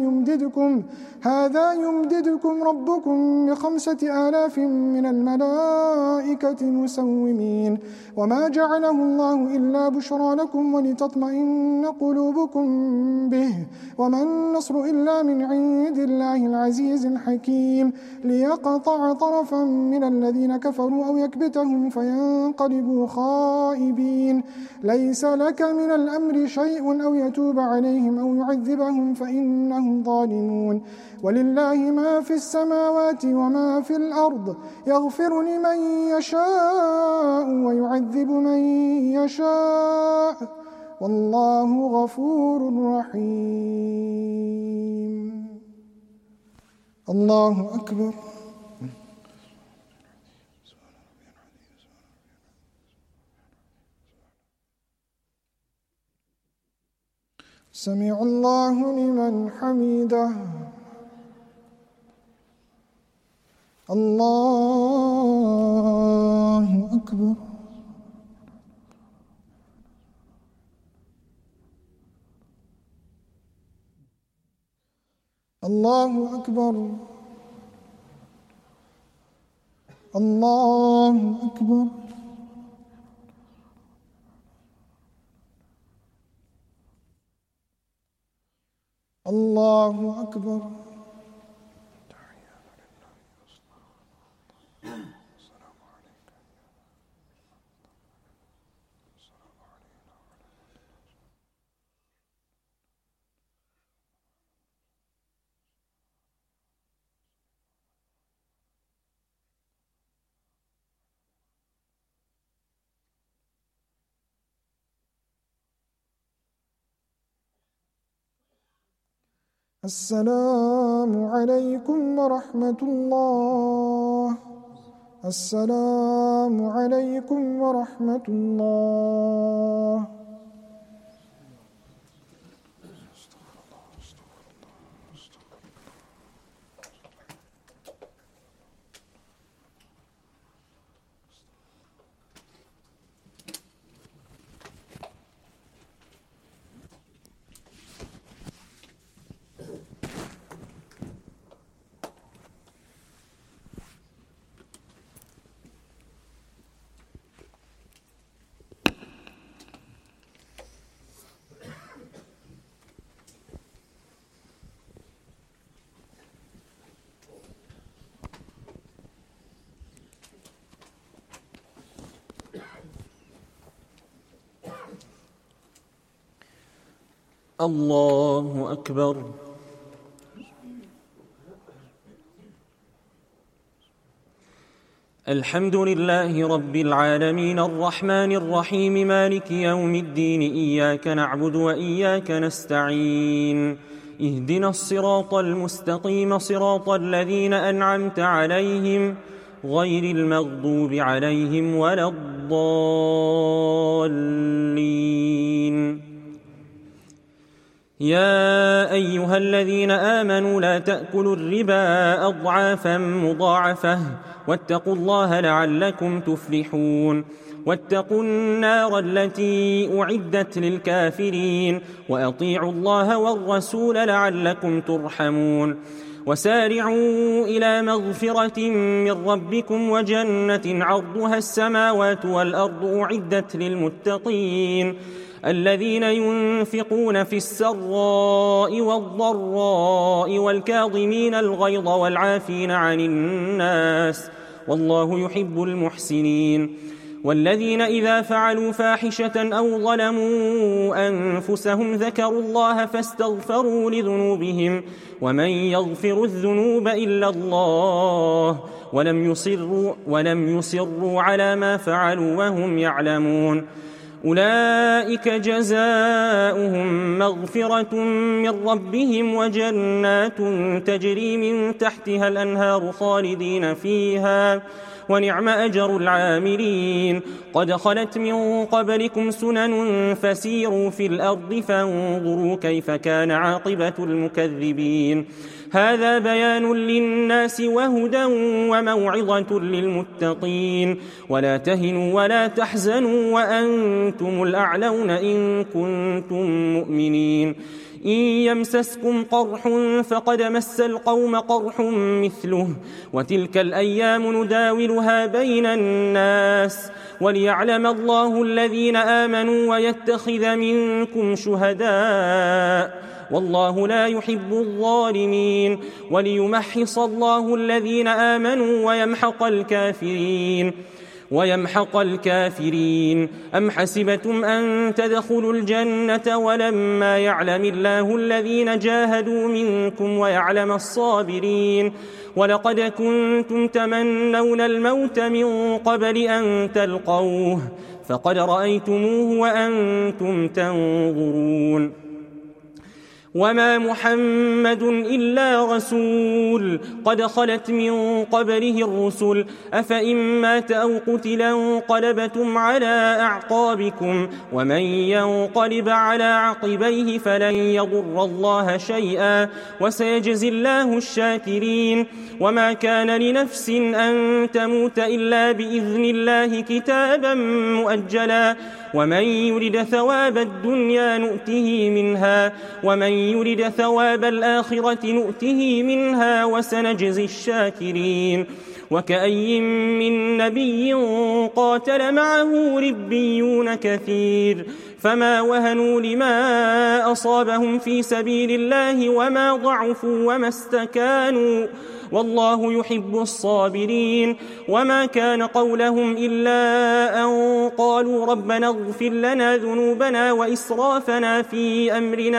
هذا يمددكم ربكم ب5,000 من الملائكة مسومين وما جعله الله إلا بشرى لكم ولتطمئن قلوبكم به وما النصر إلا من عند الله العزيز الحكيم ليقطع طرفا من الذين كفروا أو يكبتهم فينقلبوا خائبين ليس لك من الأمر شيء أو يتوب عليهم أو يعذبهم فإنهم ظالمون ولله ما في السماوات وما في الأرض يغفر لمن يشاء ويعذب من يشاء والله غفور رحيم الله أكبر سمع الله لمن حمده الله أكبر الله أكبر الله أكبر الله أكبر السلام عليكم ورحمة الله السلام عليكم ورحمة الله الله أكبر الحمد لله رب العالمين الرحمن الرحيم مالك يوم الدين إياك نعبد وإياك نستعين اهدنا الصراط المستقيم صراط الذين أنعمت عليهم غير المغضوب عليهم ولا الضالين يا أيها الذين آمنوا لا تأكلوا الربا أضعافا مضاعفة واتقوا الله لعلكم تفلحون واتقوا النار التي أعدت للكافرين وأطيعوا الله والرسول لعلكم ترحمون وسارعوا إلى مغفرة من ربكم وجنة عرضها السماوات والأرض أعدت للمتقين الذين ينفقون في السراء والضراء والكاظمين الغيظ والعافين عن الناس والله يحب المحسنين والذين إذا فعلوا فاحشة أو ظلموا أنفسهم ذكروا الله فاستغفروا لذنوبهم ومن يغفر الذنوب إلا الله ولم يصروا على ما فعلوا وهم يعلمون أولئك جزاؤهم مغفرة من ربهم وجنات تجري من تحتها الأنهار خالدين فيها ونعم أجر العاملين قد خلت من قبلكم سنن فسيروا في الأرض فانظروا كيف كان عاقبة المكذبين هذا بيان للناس وهدى وموعظة للمتقين ولا تهنوا ولا تحزنوا وأنتم الأعلون إن كنتم مؤمنين إن يمسسكم قرح فقد مس القوم قرح مثله وتلك الأيام نداولها بين الناس وليعلم الله الذين آمنوا ويتخذ منكم شهداء والله لا يحب الظالمين وليمحص الله الذين آمنوا ويمحق الكافرين أم حسبتم أن تدخلوا الجنة ولما يعلم الله الذين جاهدوا منكم ويعلم الصابرين ولقد كنتم تمنون الموت من قبل أن تلقوه فقد رأيتموه وأنتم تنظرون وما محمد إلا رسول قد خلت من قبله الرسل أفإن مات أو قتلا انقلبتم على أعقابكم ومن ينقلب على عقبيه فلن يضر الله شيئا وسيجزي الله الشاكرين وما كان لنفس أن تموت إلا بإذن الله كتابا مؤجلا ومن يرد ثواب الدنيا نؤته منها ومن يرد ثواب الآخرة نؤته منها وسنجزي الشاكرين وكأي من نبي قاتل معه ربيون كثير فما وهنوا لما أصابهم في سبيل الله وما ضعفوا وما استكانوا والله يحب الصابرين وما كان قولهم إلا أن قالوا ربنا اغفر لنا ذنوبنا وإسرافنا في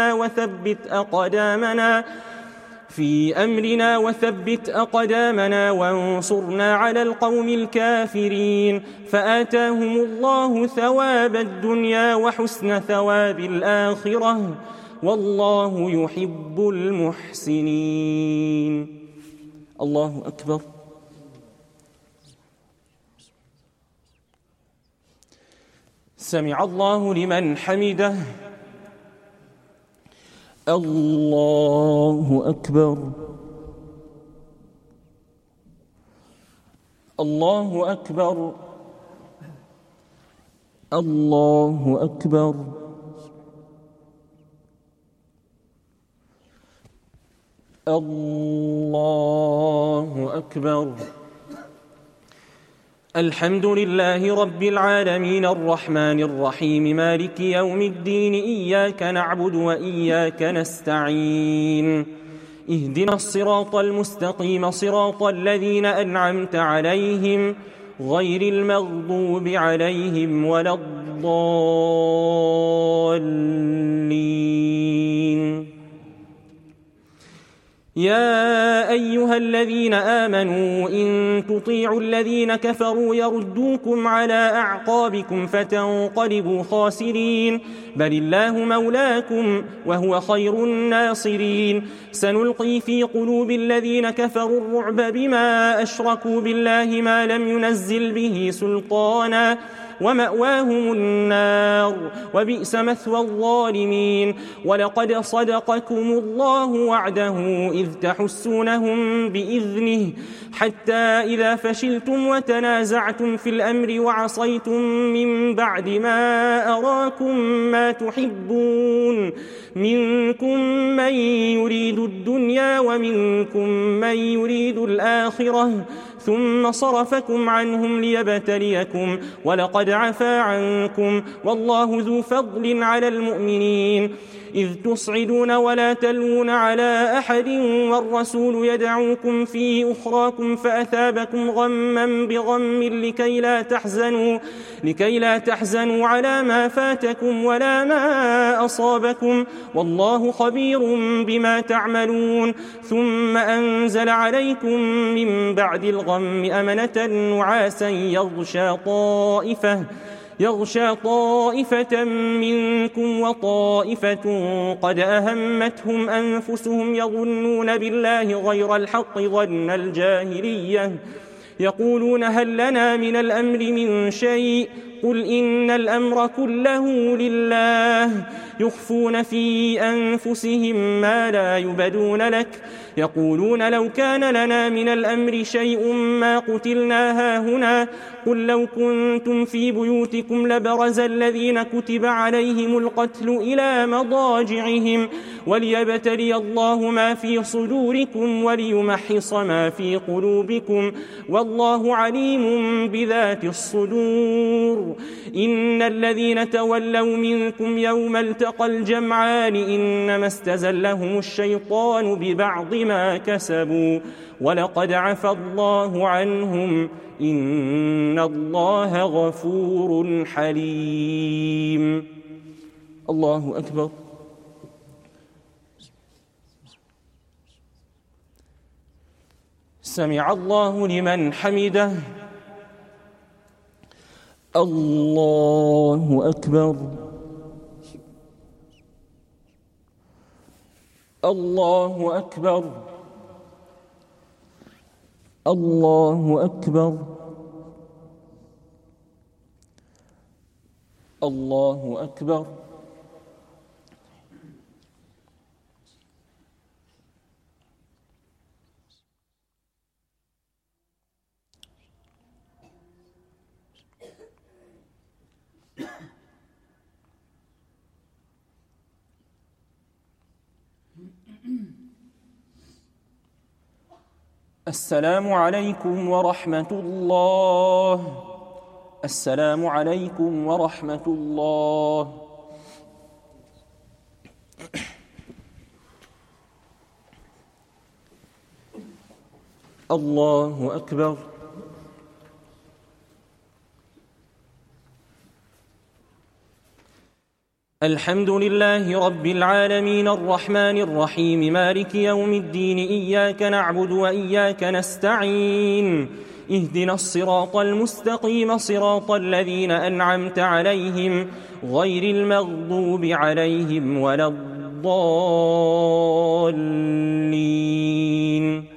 أمرنا وثبت أقدامنا وانصرنا على القوم الكافرين فآتاهم الله ثواب الدنيا وحسن ثواب الآخرة والله يحب المحسنين الله أكبر سمع الله لمن حمده الله أكبر الله أكبر الله أكبر الله أكبر الحمد لله رب العالمين الرحمن الرحيم مالك يوم الدين إياك نعبد وإياك نستعين اهدنا الصراط المستقيم صراط الذين أنعمت عليهم غير المغضوب عليهم ولا الضالين يا أيها الذين آمنوا إن تطيعوا الذين كفروا يردوكم على أعقابكم فتنقلبوا خاسرين بل الله مولاكم وهو خير الناصرين سنلقي في قلوب الذين كفروا الرعب بما أشركوا بالله ما لم ينزل به سلطانا ومأواهم النار وبئس مثوى الظالمين. ولقد صدقكم الله وعده إذ تحسونهم بإذنه حتى إذا فشلتم وتنازعتم في الأمر وعصيتم من بعد ما أراكم ما تحبون منكم من يريد الدنيا ومنكم من يريد الآخرة ثم صرفكم عنهم ليبتليكم ولقد عفا عنكم والله ذو فضل على المؤمنين. إذ تصعدون ولا تلوون على أحد والرسول يدعوكم في أخراكم فأثابكم غما بغم لكي لا تحزنوا على ما فاتكم ولا ما أصابكم والله خبير بما تعملون. ثم أنزل عليكم من بعد الغم أمنة نعاسا يغشى طائفة منكم وطائفة قد أهمتهم أنفسهم يظنون بالله غير الحق ظن الجاهلية يقولون هل لنا من الأمر من شيء قل إن الأمر كله لله يخفون في أنفسهم ما لا يبدون لك يقولون لو كان لنا من الأمر شيء ما قتلنا هاهنا قل لو كنتم في بيوتكم لبرز الذين كتب عليهم القتل إلى مضاجعهم وليبتلي الله ما في صدوركم وليمحص ما في قلوبكم والله عليم بذات الصدور. إن الذين تولوا منكم يوم التقى الجمعان إنما استزلهم الشيطان ببعض ما كسبوا ولقد عفى الله عنهم إن الله غفور حليم. الله أكبر. سمع الله لمن حمده. الله أكبر. الله أكبر. الله أكبر. الله أكبر. السلام عليكم ورحمة الله. السلام عليكم ورحمة الله. الله أكبر. الحمد لله رب العالمين الرحمن الرحيم مالك يوم الدين إياك نعبد وإياك نستعين اهدنا الصراط المستقيم صراط الذين أنعمت عليهم غير المغضوب عليهم ولا الضالين.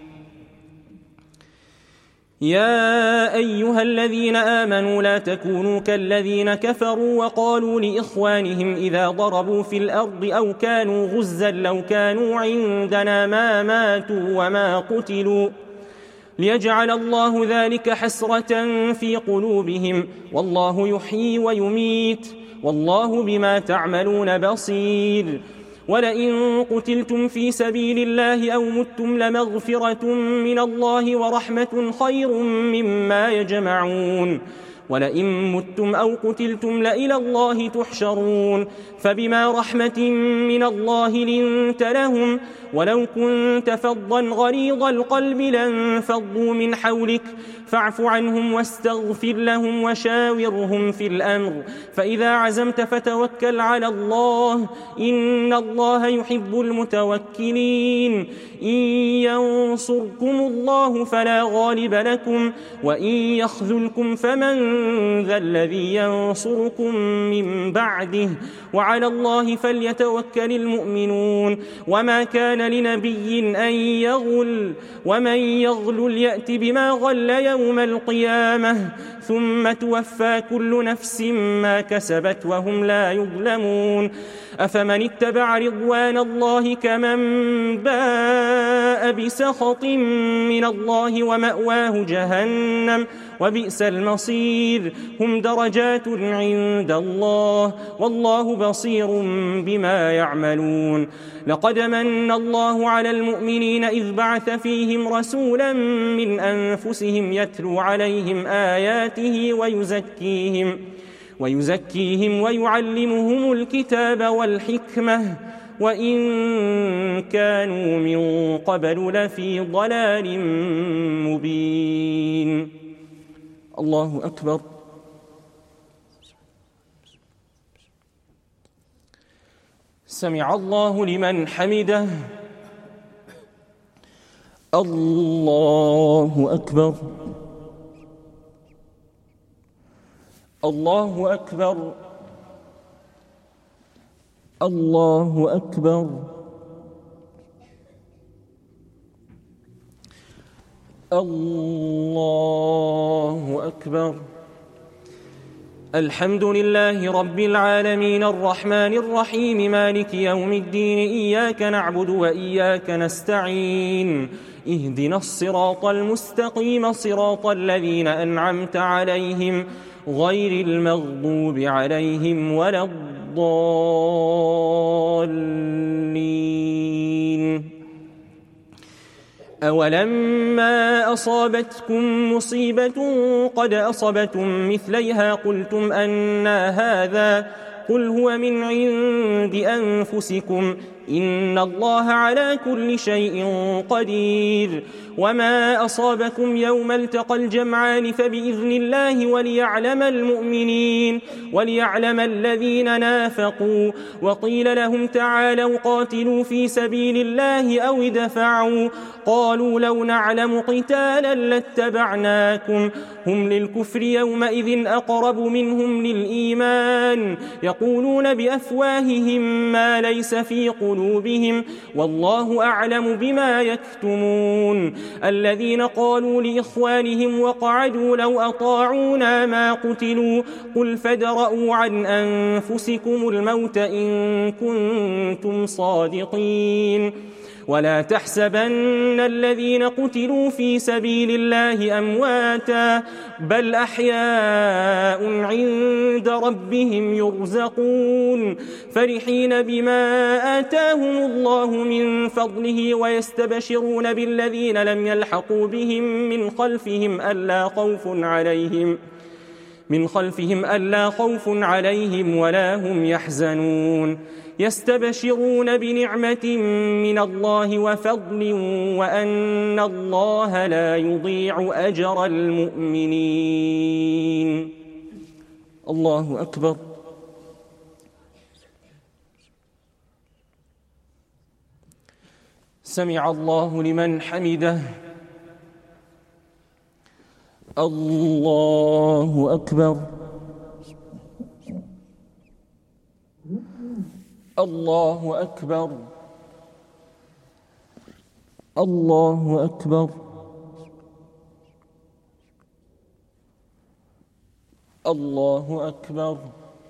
يا أيها الذين آمنوا لا تكونوا كالذين كفروا وقالوا لإخوانهم إذا ضربوا في الأرض أو كانوا غزا لو كانوا عندنا ما ماتوا وما قتلوا ليجعل الله ذلك حسرة في قلوبهم والله يحيي ويميت والله بما تعملون بصير. ولئن قتلتم في سبيل الله أو متم لمغفرة من الله ورحمة خير مما يجمعون. ولئن متم أو قتلتم لإلى الله تحشرون. فبما رحمة من الله لنت لهم ولو كنت فظا غليظ القلب لانفضوا من حولك فاعف عنهم واستغفر لهم وشاورهم في الأمر فإذا عزمت فتوكل على الله إن الله يحب المتوكلين. إن ينصركم الله فلا غالب لكم وإن يخذلكم فمن ذا الذي ينصركم من بعده وعلى الله فليتوكل المؤمنون وما كان لنبي أن يغل ومن يغل يأت بما غل يوم القيامة ثم توفى كل نفس ما كسبت وهم لا يظلمون أفمن اتبع رضوان الله كمن باء بسخط من الله ومأواه جهنم وبئس المصير هم درجات عند الله والله بصير بما يعملون لقد من الله على المؤمنين إذ بعث فيهم رسولا من أنفسهم يتلو عليهم آياته ويزكيهم ويعلمهم الكتاب والحكمة وإن كانوا من قبل لفي ضلال مبين. الله أكبر. سمع الله لمن حمده. الله أكبر. الله أكبر. الله أكبر. الله أكبر. الحمد لله رب العالمين الرحمن الرحيم مالك يوم الدين إياك نعبد وإياك نستعين اهدنا الصراط المستقيم صراط الذين أنعمت عليهم غير المغضوب عليهم ولا الضالين. أولما أصابتكم مصيبة قد أصبتم مثليها قلتم أنى هذا قل هو من عند أنفسكم إن الله على كل شيء قدير وما أصابكم يوم التقى الجمعان فبإذن الله وليعلم الذين نافقوا وقيل لهم تعالوا قاتلوا في سبيل الله أو ادفعوا قالوا لو نعلم قتالا لاتبعناكم هم للكفر يومئذ أقرب منهم للإيمان يقولون بأفواههم ما ليس في قلوبهم والله أعلم بما يكتمون الذين قالوا لإخوانهم وقعدوا لو أطاعونا ما قتلوا قل فادرءوا عن أنفسكم الموت إن كنتم صادقين ولا تحسبن الذين قتلوا في سبيل الله أمواتا بل أحياء عند ربهم يرزقون فرحين بما آتاهم الله من فضله ويستبشرون بالذين لم يلحقوا بهم من خلفهم ألا خوف عليهم ولا هم يحزنون يستبشرون بنعمة من الله وفضل وأن الله لا يضيع أجر المؤمنين. الله أكبر. سمع الله لمن حمده. الله أكبر. الله أكبر. الله أكبر. الله أكبر.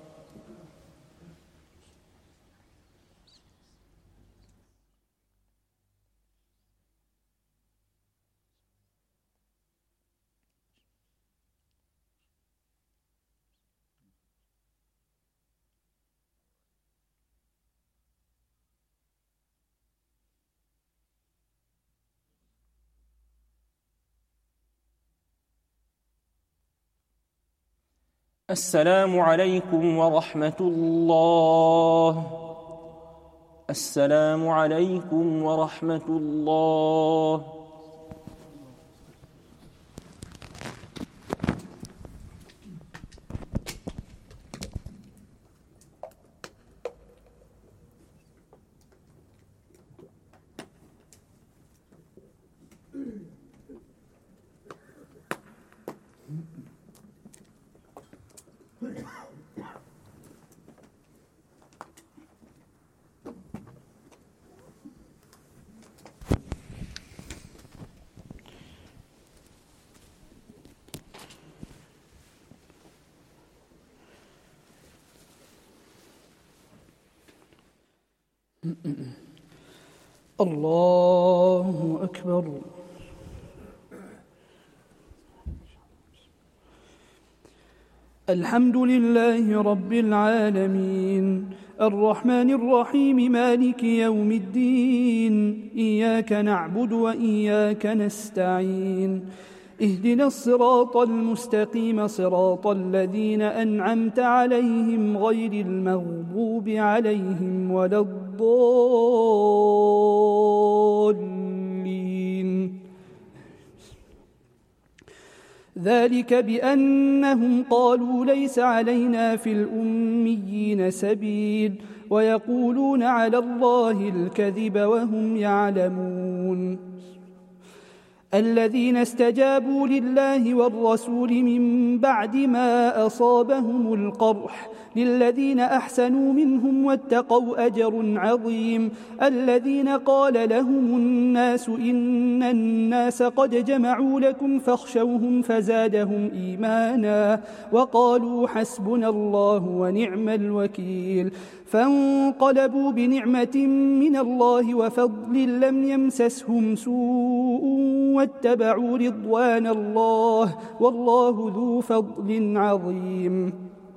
السلام عليكم ورحمة الله. السلام عليكم ورحمة الله. الله أكبر. الحمد لله رب العالمين الرحمن الرحيم مالك يوم الدين إياك نعبد وإياك نستعين اهدنا الصراط المستقيم صراط الذين أنعمت عليهم غير المغضوب عليهم ولا الضالين. ذلك بأنهم قالوا ليس علينا في الأميين سبيل ويقولون على الله الكذب وهم يعلمون. الذين استجابوا لله والرسول من بعد ما أصابهم القرح للذين أحسنوا منهم واتقوا أجر عظيم. الذين قال لهم الناس إن الناس قد جمعوا لكم فاخشوهم فزادهم إيمانا وقالوا حسبنا الله ونعم الوكيل. فانقلبوا بنعمة من الله وفضل لم يمسسهم سوء واتبعوا رضوان الله والله ذو فضل عظيم.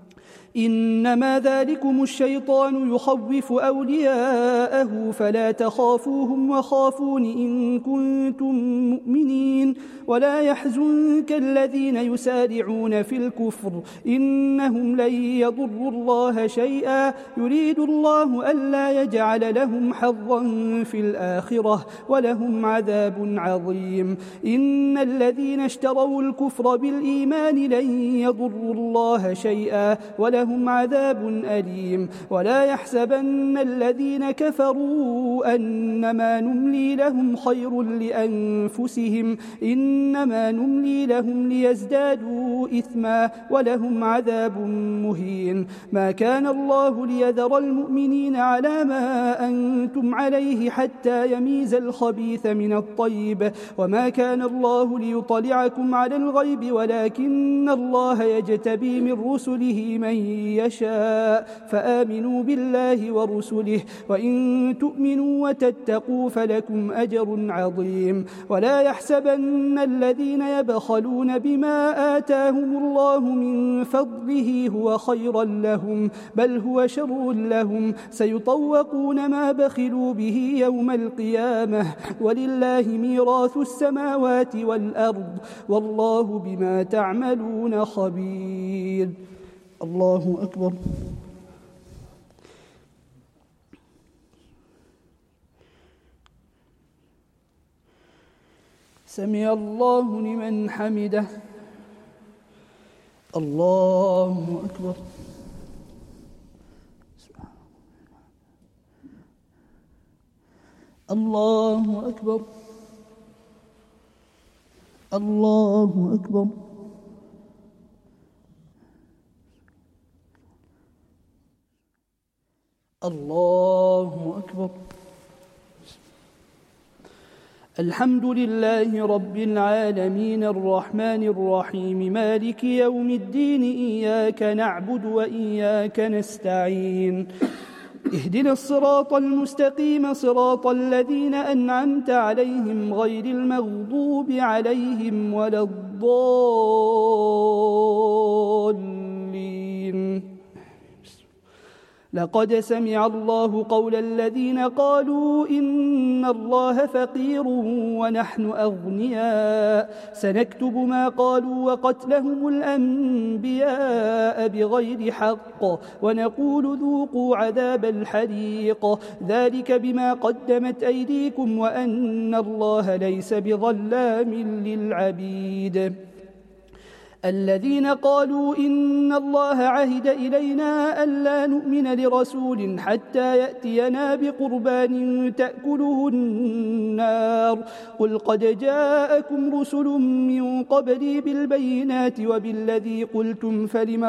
إنما ذلكم الشيطان يخوف أولياءه فلا تخافوهم وخافون إن كنتم مؤمنين. ولا يحزنك الذين يسارعون في الكفر إنهم لن يضروا الله شيئا يريد الله ألا يجعل لهم حظا في الآخرة ولهم عذاب عظيم. إن الذين اشتروا الكفر بالإيمان لن يضروا الله شيئا ولهم عذاب أليم. ولا يحسبن الذين كفروا أنما نملي لهم خير لأنفسهم إنما نملي لهم ليزدادوا إثما ولهم عذاب مهين. ما كان الله ليذر المؤمنين على ما أنتم عليه حتى يميز الخبيث من الطيب وما كان الله ليطلعكم على الغيب ولكن الله يجتبي من رسله من يشاء فآمنوا بالله ورسله وإن تؤمنوا وتتقوا فلكم أجر عظيم. ولا يحسبن الذين يبخلون بما آتاهم الله من فضله هو خيرا لهم بل هو شر لهم سيطوقون ما بخلوا به يوم القيامة ولله ميراث السماوات والأرض والله بما تعملون خبير. الله أكبر. سمع الله لمن حمده. الله أكبر. الله أكبر. الله أكبر. الله أكبر. الحمد لله رب العالمين الرحمن الرحيم مالك يوم الدين إياك نعبد وإياك نستعين اهدنا الصراط المستقيم صراط الذين أنعمت عليهم غير المغضوب عليهم ولا الضالين. لقد سمع الله قول الذين قالوا إن الله فقير ونحن أغنياء سنكتب ما قالوا وقتلهم الأنبياء بغير حق ونقول ذوقوا عذاب الحريق ذلك بما قدمت أيديكم وأن الله ليس بظلام للعبيد. الذين قالوا إن الله عهد إلينا ألا نؤمن لرسول حتى يأتينا بقربان تأكله النار قل قد جاءكم رسل من قبلي بالبينات وبالذي قلتم فلم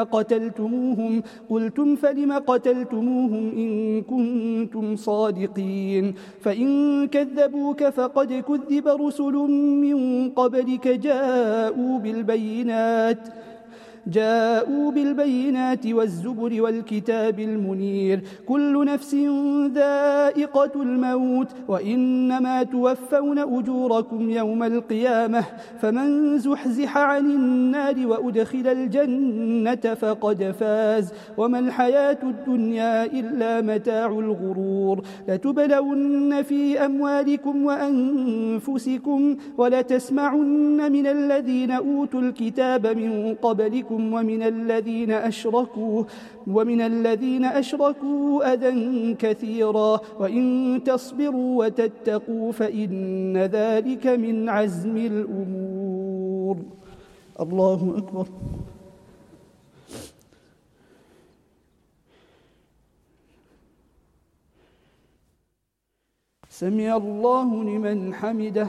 قتلتموهم إن كنتم صادقين فإن كذبوك فقد كذب رسل من قبلك جاءوا بالبينات جاءوا بالبينات والزبر والكتاب المنير كل نفس ذائقة الموت وإنما توفون أجوركم يوم القيامة فمن زحزح عن النار وأدخل الجنة فقد فاز وما الحياة الدنيا إلا متاع الغرور لتبلون في أموالكم وأنفسكم ولتسمعن من الذين أوتوا الكتاب من قبلكم ومن الذين أشركوا أذى كثيرا وإن تصبروا وتتقوا فإن ذلك من عزم الأمور. الله أكبر. سمع الله لمن حمده.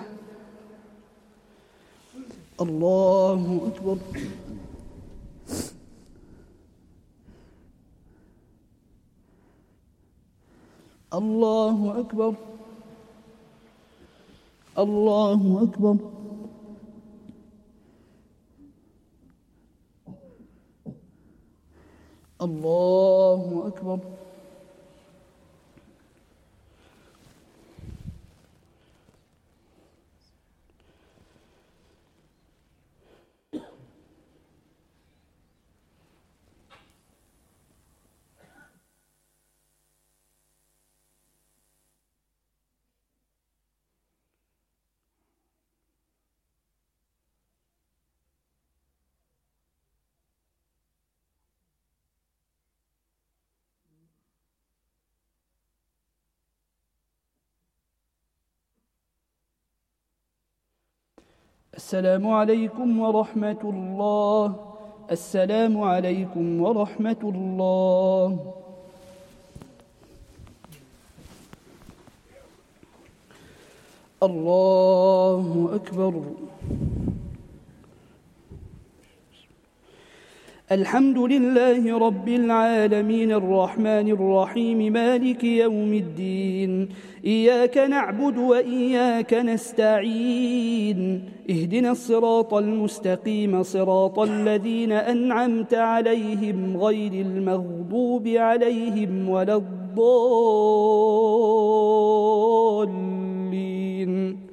الله أكبر. الله أكبر. الله أكبر. الله أكبر. السلام عليكم ورحمة الله. السلام عليكم ورحمة الله. الله أكبر. الحمد لله رب العالمين الرحمن الرحيم مالك يوم الدين إياك نعبد وإياك نستعين اهدنا الصراط المستقيم صراط الذين أنعمت عليهم غير المغضوب عليهم ولا الضالين.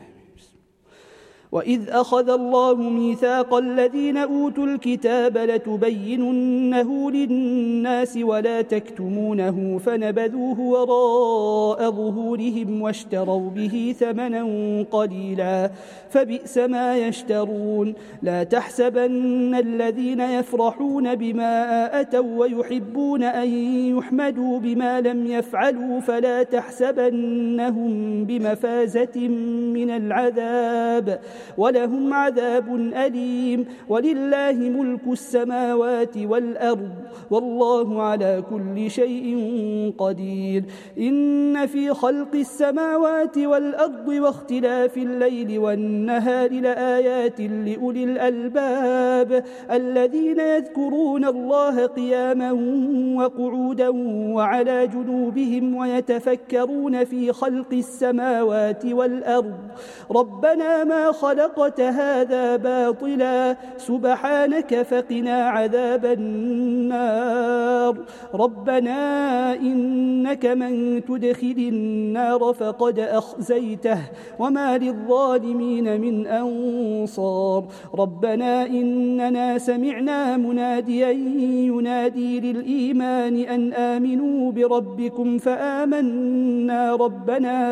وإذ أخذ الله ميثاق الذين أوتوا الكتاب لتبيننه للناس ولا تكتمونه فنبذوه وراء ظهورهم واشتروا به ثمنا قليلا فبئس ما يشترون. لا تحسبن الذين يفرحون بما أتوا ويحبون أن يحمدوا بما لم يفعلوا فلا تحسبنهم بمفازة من العذاب ولهم عذاب أليم. ولله ملك السماوات والأرض والله على كل شيء قدير. إن في خلق السماوات والأرض واختلاف الليل والنهار لآيات لأولي الألباب الذين يذكرون الله قياما وقعودا وعلى جنوبهم ويتفكرون في خلق السماوات والأرض ربنا ما خلقت هذا باطلا سبحانك فقنا عذاب النار. ربنا إنك من تدخل النار فقد أخزيته وما للظالمين من أنصار. ربنا إننا سمعنا مناديا ينادي للإيمان أن آمنوا بربكم فآمنا ربنا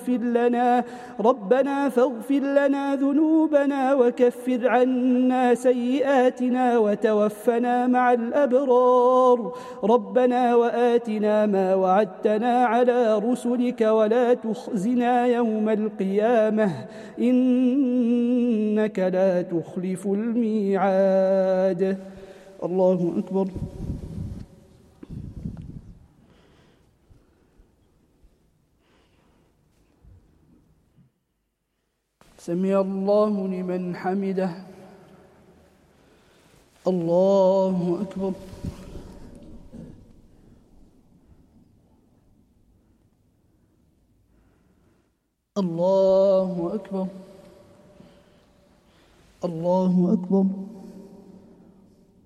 فاغفر لنا ذنوبنا وكفر عنا سيئاتنا وتوفنا مع الأبرار. ربنا وآتنا ما وعدتنا على رسلك ولا تخزنا يوم القيامة إنك لا تخلف الميعاد. الله أكبر. سمع الله لمن حمده. الله أكبر. الله أكبر. الله أكبر.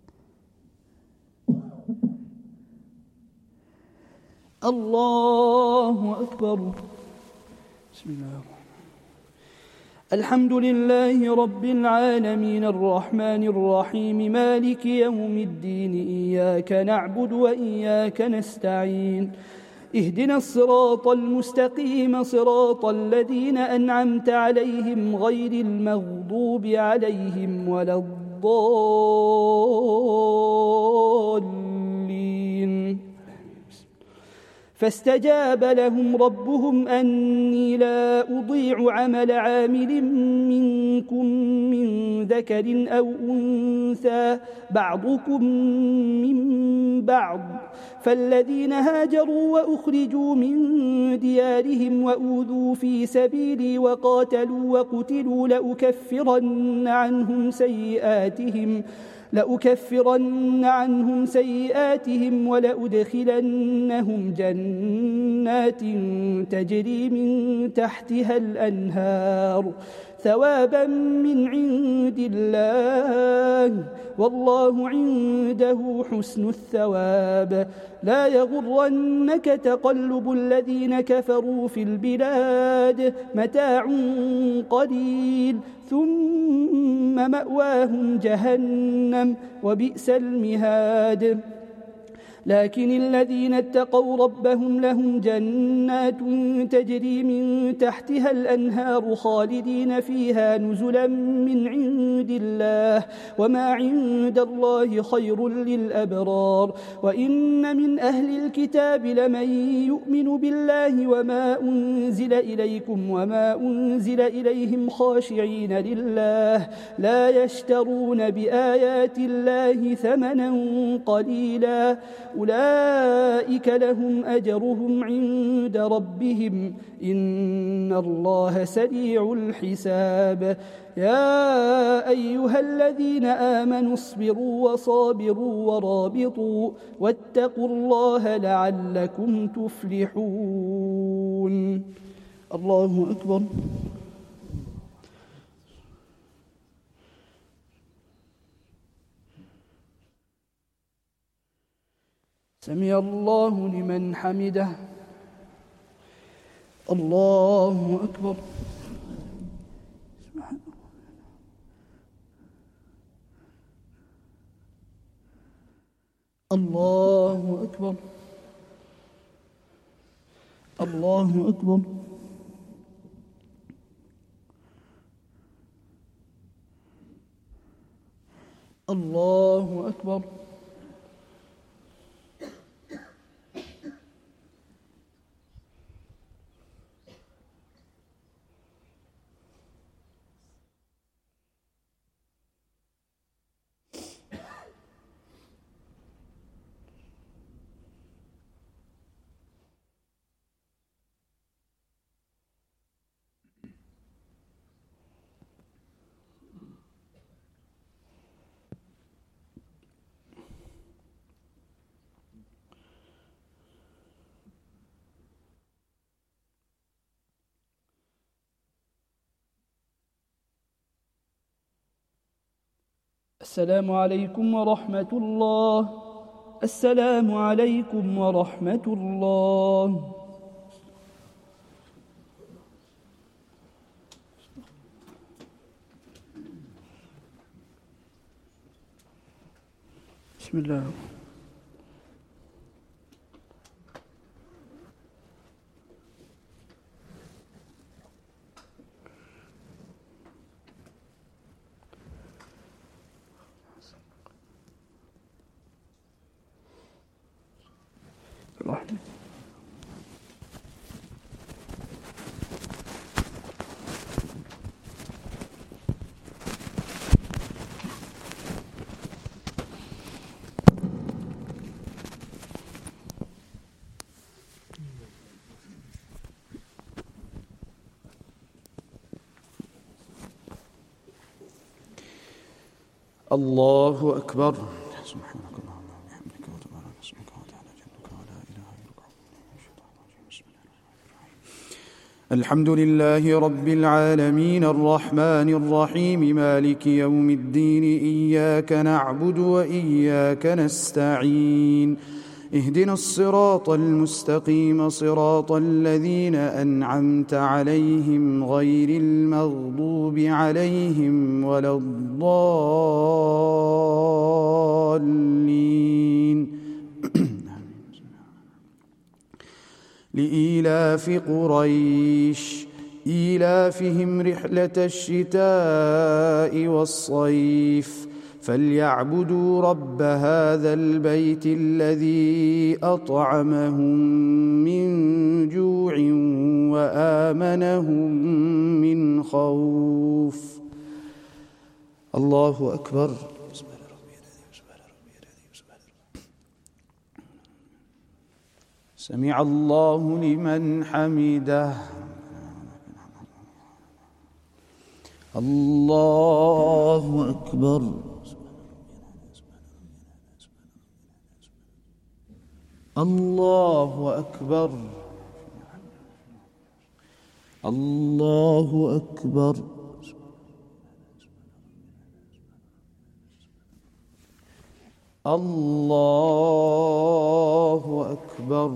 الله أكبر. بسم الله الرحمن الرحيم. الحمد لله رب العالمين الرحمن الرحيم مالك يوم الدين إياك نعبد وإياك نستعين اهدنا الصراط المستقيم صراط الذين أنعمت عليهم غير المغضوب عليهم ولا الضالين. فاستجاب لهم ربهم أني لا أضيع عمل عامل منكم من ذكر أو أنثى بعضكم من بعض فالذين هاجروا وأخرجوا من ديارهم وأوذوا في سبيلي وقاتلوا وقتلوا لأكفرن عنهم سيئاتهم ولأدخلنهم جنات تجري من تحتها الأنهار ثوابا من عند الله والله عنده حسن الثواب. لا يغرنك تقلب الذين كفروا في البلاد متاع قليل ثم مأواهم جهنم وبئس المهاد. لكن الذين اتقوا ربهم لهم جنات تجري من تحتها الأنهار خالدين فيها نزلا من عند الله وما عند الله خير للأبرار. وإن من أهل الكتاب لمن يؤمن بالله وما أنزل إليكم وما أنزل إليهم خاشعين لله لا يشترون بآيات الله ثمنا قليلا أولئك لهم أجرهم عند ربهم إن الله سريع الحساب. يا أيها الذين آمنوا اصبروا وصابروا ورابطوا واتقوا الله لعلكم تفلحون. الله أكبر. سمع الله لمن حمده. الله أكبر. الله أكبر. الله أكبر. الله أكبر. السلام عليكم ورحمة الله. السلام عليكم ورحمة الله. بسم الله. الله أكبر. سبحانك اللهم وبحمدك وتبارك اسمك وتعالى جدك ولا إله إلا أنت. الحمد لله رب العالمين الرحمن الرحيم مالك يوم الدين إياك نعبد وإياك نستعين اهدنا الصراط المستقيم صراط الذين أنعمت عليهم غير المغضوب عليهم ولا الضالين لإيلاف قريش إيلافهم رحلة الشتاء والصيف فليعبدوا رب هذا البيت الذي أطعمهم من جوع وآمنهم من خوف. الله أكبر. سمع الله لمن حمده. الله أكبر. الله أكبر. الله أكبر. الله أكبر.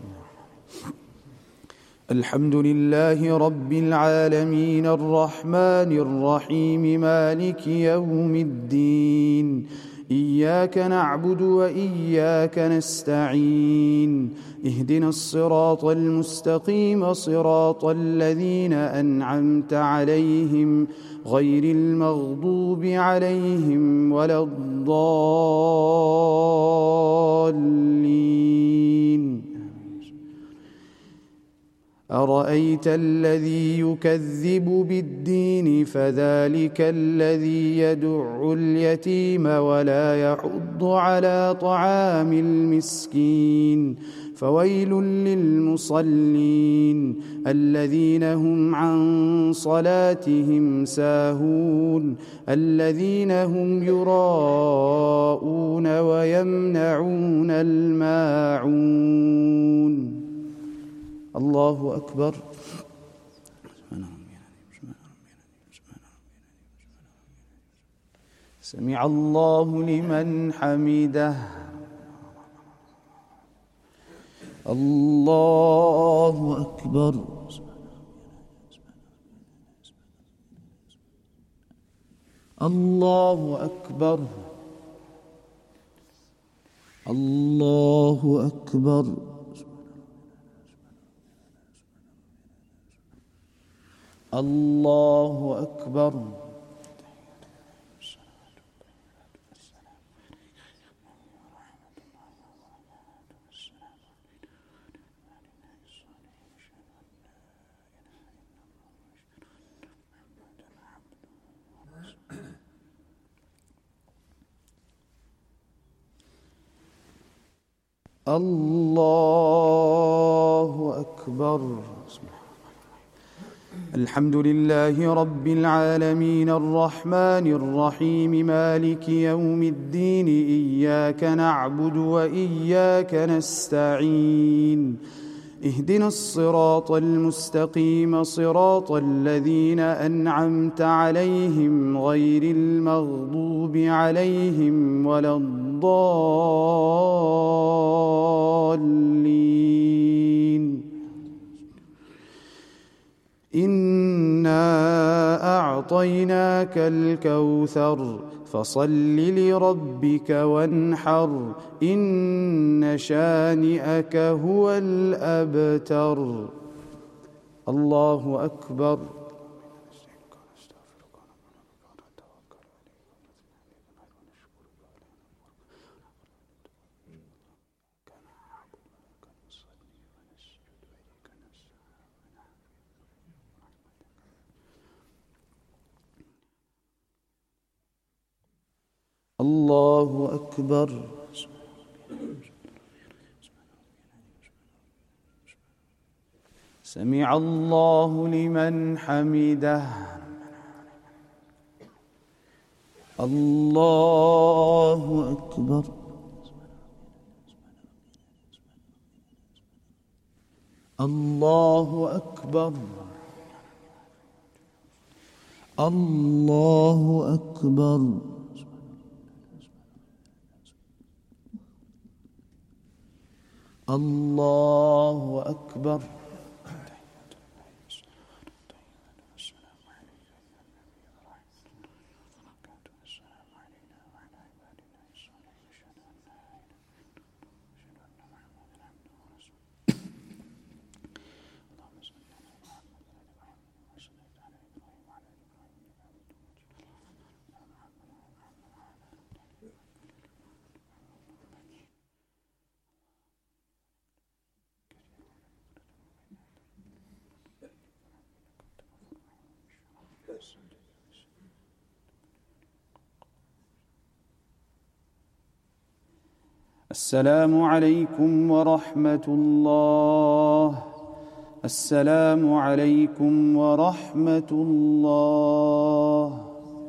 الحمد لله رب العالمين الرحمن الرحيم مالك يوم الدين إياك نعبد وإياك نستعين اهدنا الصراط المستقيم صراط الذين أنعمت عليهم غير المغضوب عليهم ولا الضالين. أرأيت الذي يكذب بالدين فذلك الذي يدع اليتيم ولا يحض على طعام المسكين فويل للمصلين الذين هم عن صلاتهم ساهون الذين هم يراءون ويمنعون الماعون. الله أكبر. سمع الله لمن حمده. الله أكبر. الله أكبر. الله أكبر. الله أكبر. الله أكبر. الحمد لله رب العالمين الرحمن الرحيم مالك يوم الدين إياك نعبد وإياك نستعين اهدنا الصراط المستقيم صراط الذين أنعمت عليهم غير المغضوب عليهم ولا الضالين. إنا أعطيناك الكوثر فصل لربك وانحر إن شانئك هو الأبتر. الله أكبر. الله أكبر. سمع الله لمن حمده. الله أكبر. الله أكبر. الله أكبر. الله أكبر. السلام عليكم ورحمة الله. السلام عليكم ورحمة الله.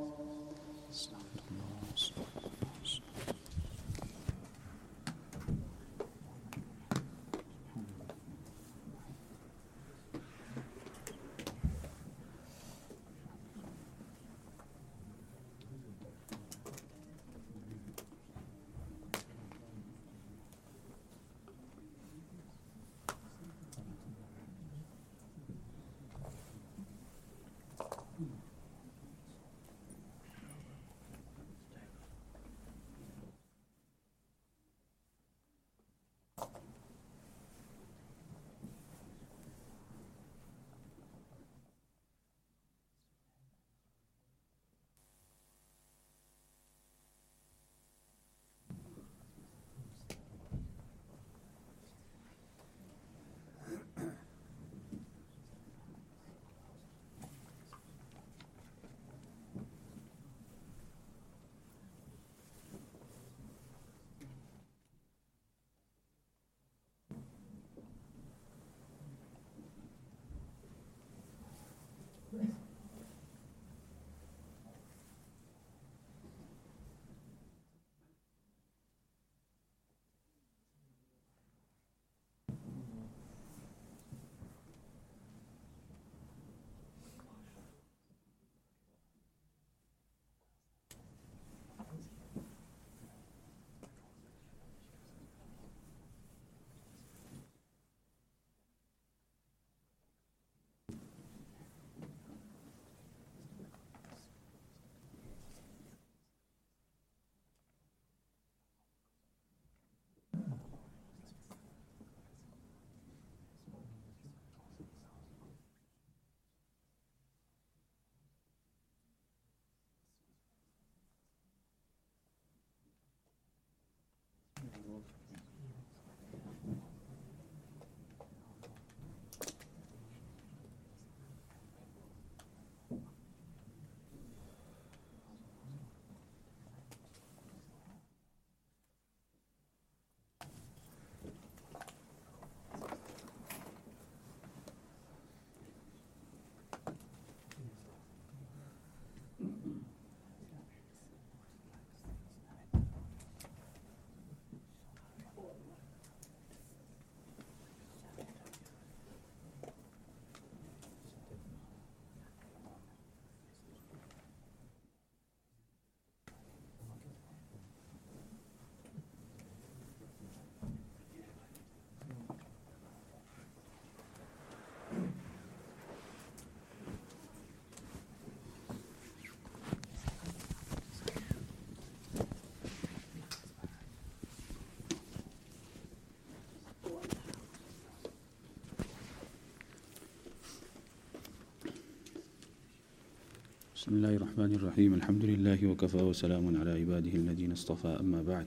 بسم الله الرحمن الرحيم الحمد لله وكفى وسلام على عباده الذين اصطفى أما بعد.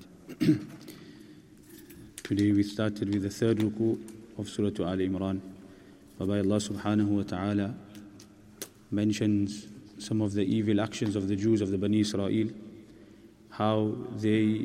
Today we started with the third ruku of Surah Al Imran, whereby Allah subhanahu wa ta'ala mentions some of the evil actions of the Jews of the Bani Israel, how they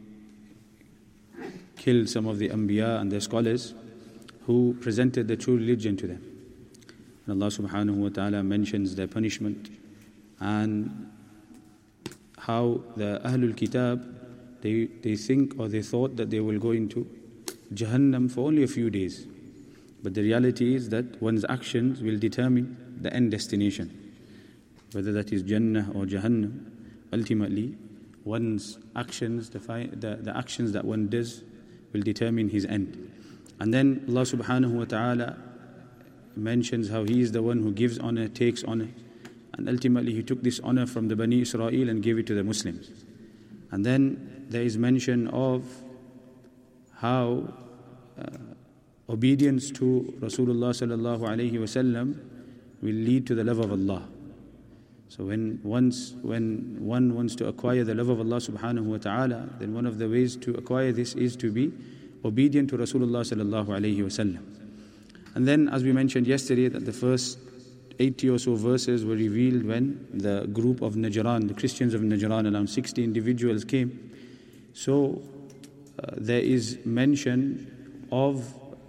killed some of the Anbiya and their scholars who presented the true religion to them. And Allah subhanahu wa ta'ala mentions their punishment and how the Ahlul Kitab, they think or they thought that they will go into Jahannam for only a few days. But the reality is that one's actions will determine the end destination. Whether that is Jannah or Jahannam, ultimately one's actions, the actions that one does will determine his end. And then Allah subhanahu wa ta'ala mentions how He is the one who gives honor, takes honor. And ultimately He took this honor from the Bani Israel and gave it to the Muslims. And then there is mention of how obedience to Rasulullah sallallahu alayhi wasallam will lead to the love of Allah. So when one wants to acquire the love of Allah subhanahu wa ta'ala, then one of the ways to acquire this is to be obedient to Rasulullah sallallahu alayhi wasallam. And then, as we mentioned yesterday, that the first 80 or so verses were revealed when the group of Najran, the Christians of Najran, around 60 individuals came. So there is mention of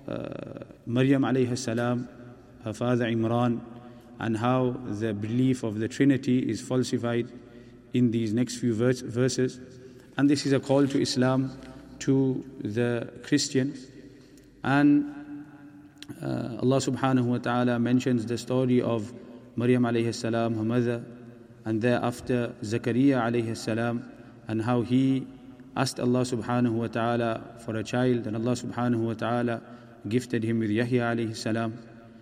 Maryam alayhi salam, her father Imran, and how the belief of the Trinity is falsified in these next few verses. And this is a call to Islam to the Christians. And Allah subhanahu wa ta'ala mentions the story of Maryam alayhi salam, her mother, and thereafter Zakaria alayhi salam, and how he asked Allah subhanahu wa ta'ala for a child, and Allah subhanahu wa ta'ala gifted him with Yahya alayhi salam.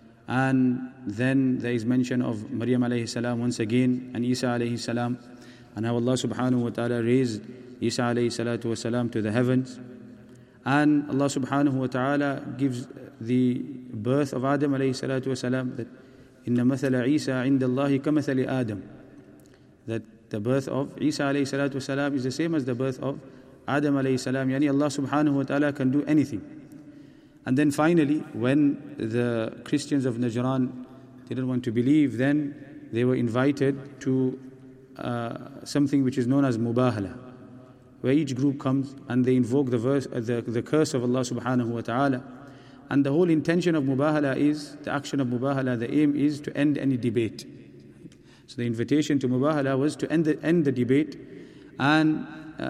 And then there is mention of Maryam alayhi salam once again, and Isa alayhi salam, and how Allah subhanahu wa ta'ala raised Isa alayhi salatu wa salam to the heavens. And Allah subhanahu wa ta'ala gives the birth of Adam alayhi salatu wa salam, that inna mathala Isa inda Allahi kamathali Adam, that the birth of Isa alayhi salatu wa salam is the same as the birth of Adam alayhi salam. Yani Allah subhanahu wa ta'ala can do anything. And then finally, when the Christians of Najran didn't want to believe, then they were invited to something which is known as Mubahala, where each group comes and they invoke the curse of Allah subhanahu wa ta'ala. And the whole intention of Mubahala is, the action of Mubahala, the aim is to end any debate. So the invitation to Mubahala was to end the debate. And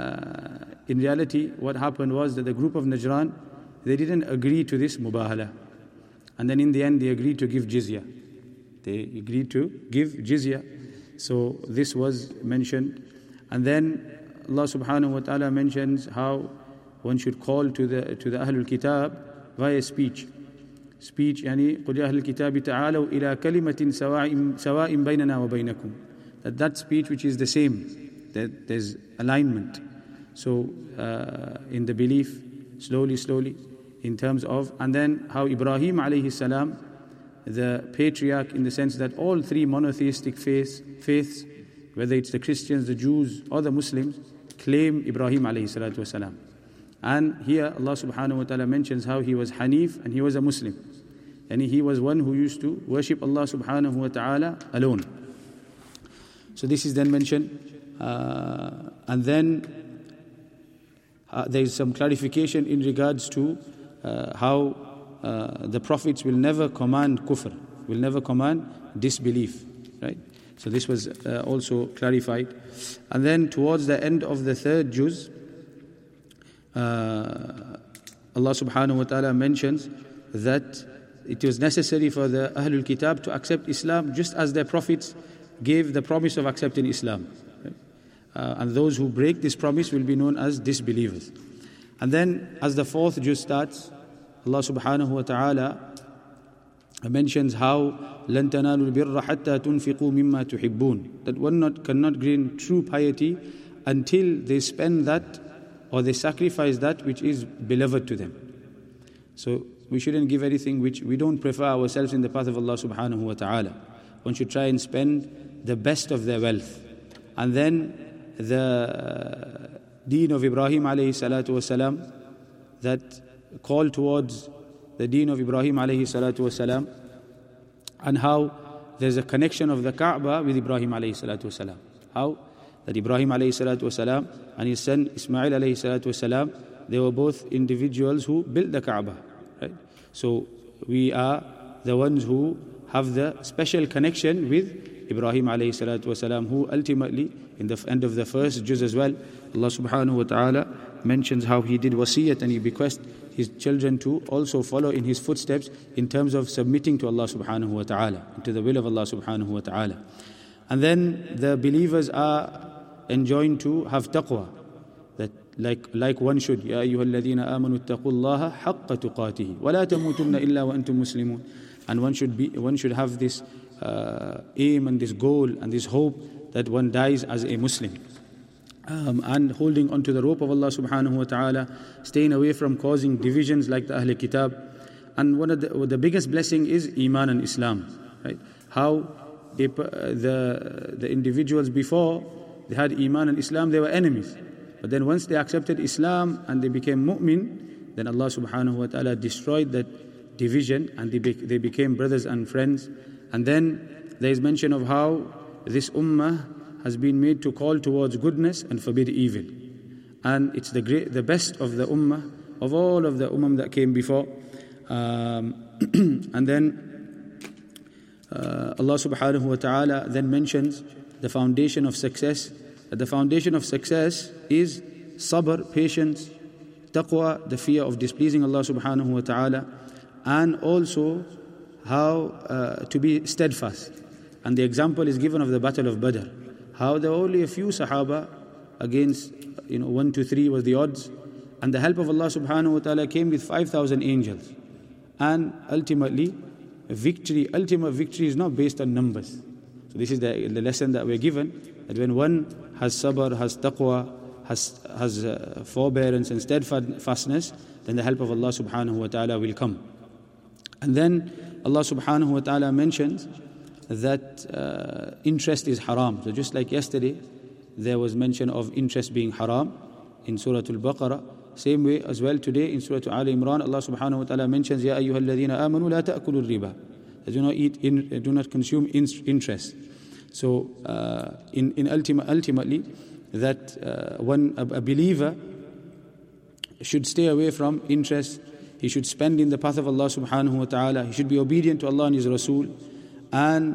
in reality, what happened was that the group of Najran, they didn't agree to this Mubahala. And then in the end, they agreed to give jizya. They agreed to give jizya. So this was mentioned. And then Allah subhanahu wa ta'ala mentions how one should call to the Ahlul Kitab via speech. Speech, yani قُلْ يَا أَهْلَ الْكِتَابِ تَعَالَوْا إِلَىٰ كَلِمَةٍ سَوَاءٍ بَيْنَنَا وَبَيْنَكُمْ. That speech which is the same, that there's alignment. So in the belief, slowly, in terms of, and then how Ibrahim alayhi salam, the patriarch, in the sense that all three monotheistic faiths, whether it's the Christians, the Jews, or the Muslims, claim Ibrahim alayhi salatu wasalam. And here Allah subhanahu wa ta'ala mentions how he was Hanif and he was a Muslim. And he was one who used to worship Allah subhanahu wa ta'ala alone. So this is then mentioned. And then there is some clarification in regards to how the prophets will never command kufr, will never command disbelief, right? So this was also clarified. And then towards the end of the third juz, Allah subhanahu wa ta'ala mentions that it was necessary for the Ahlul Kitab to accept Islam just as their prophets gave the promise of accepting Islam. Right? And those who break this promise will be known as disbelievers. And then as the fourth juz starts, Allah subhanahu wa ta'ala mentions how لَن تَنَالُوا الْبِرَّ حَتَّى تُنْفِقُوا مِمَّا تُحِبُّونَ, that one cannot gain true piety until they spend that or they sacrifice that which is beloved to them. So we shouldn't give anything which we don't prefer ourselves in the path of Allah subhanahu wa ta'ala. One should try and spend the best of their wealth. And then the deen of Ibrahim alayhi salatu wasalam, that call towards the deen of Ibrahim alayhi salatu wasalam, and how there's a connection of the Kaaba with Ibrahim alayhi salatu wasalam. How that Ibrahim alayhi salatu wasalam and his son Ismail alayhi salatu wasalam, they were both individuals who built the Kaaba, right? So we are the ones who have the special connection with Ibrahim alayhi salatu wasalam, who ultimately, in the end of the first juz as well, Allah subhanahu wa ta'ala mentions how he did wasiyat and he bequeathed his children to also follow in his footsteps in terms of submitting to Allah subhanahu wa ta'ala, to the will of Allah subhanahu wa ta'ala. And then the believers are enjoined to have taqwa, that like one should. يَا أَيُّهَا الَّذِينَ آمَنُوا اتَّقُوا اللَّهَ حَقَّ تُقَاتِهِ وَلَا تَمُوتُنَّ إِلَّا وَأَنْتُمْ مُسْلِمُونَ. And one should have this aim and this goal and this hope that one dies as a Muslim. And holding onto the rope of Allah subhanahu wa ta'ala, staying away from causing divisions like the Ahl Kitab. And one of the biggest blessing is Iman and Islam, right? How the individuals before, they had Iman and Islam, they were enemies. But then once they accepted Islam and they became mu'min, then Allah subhanahu wa ta'ala destroyed that division and they became brothers and friends. And then there is mention of how this ummah has been made to call towards goodness and forbid evil. And it's the best of the ummah, of all of the ummah that came before. And then Allah subhanahu wa ta'ala then mentions the foundation of success. That the foundation of success is sabr, patience, taqwa, the fear of displeasing Allah subhanahu wa ta'ala, and also how to be steadfast. And the example is given of the battle of Badr. How there were only a few Sahaba against 1 to 3 was the odds, and the help of Allah subhanahu wa ta'ala came with 5,000 angels. And ultimately, ultimate victory is not based on numbers. So this is the lesson that we're given, that when one has sabr, has taqwa, has forbearance and steadfastness, then the help of Allah subhanahu wa ta'ala will come. And then Allah subhanahu wa ta'ala mentions that interest is haram. So just like yesterday, there was mention of interest being haram in Surah Al-Baqarah. Same way as well today in Surah Al-Imran, Allah subhanahu wa ta'ala mentions, يَا أَيُّهَا الَّذِينَ آمَنُوا لَا تَأْكُلُوا الرِّبَا. Do not consume interest. So ultimately, that a believer should stay away from interest. He should spend in the path of Allah subhanahu wa ta'ala. He should be obedient to Allah and His Rasul. And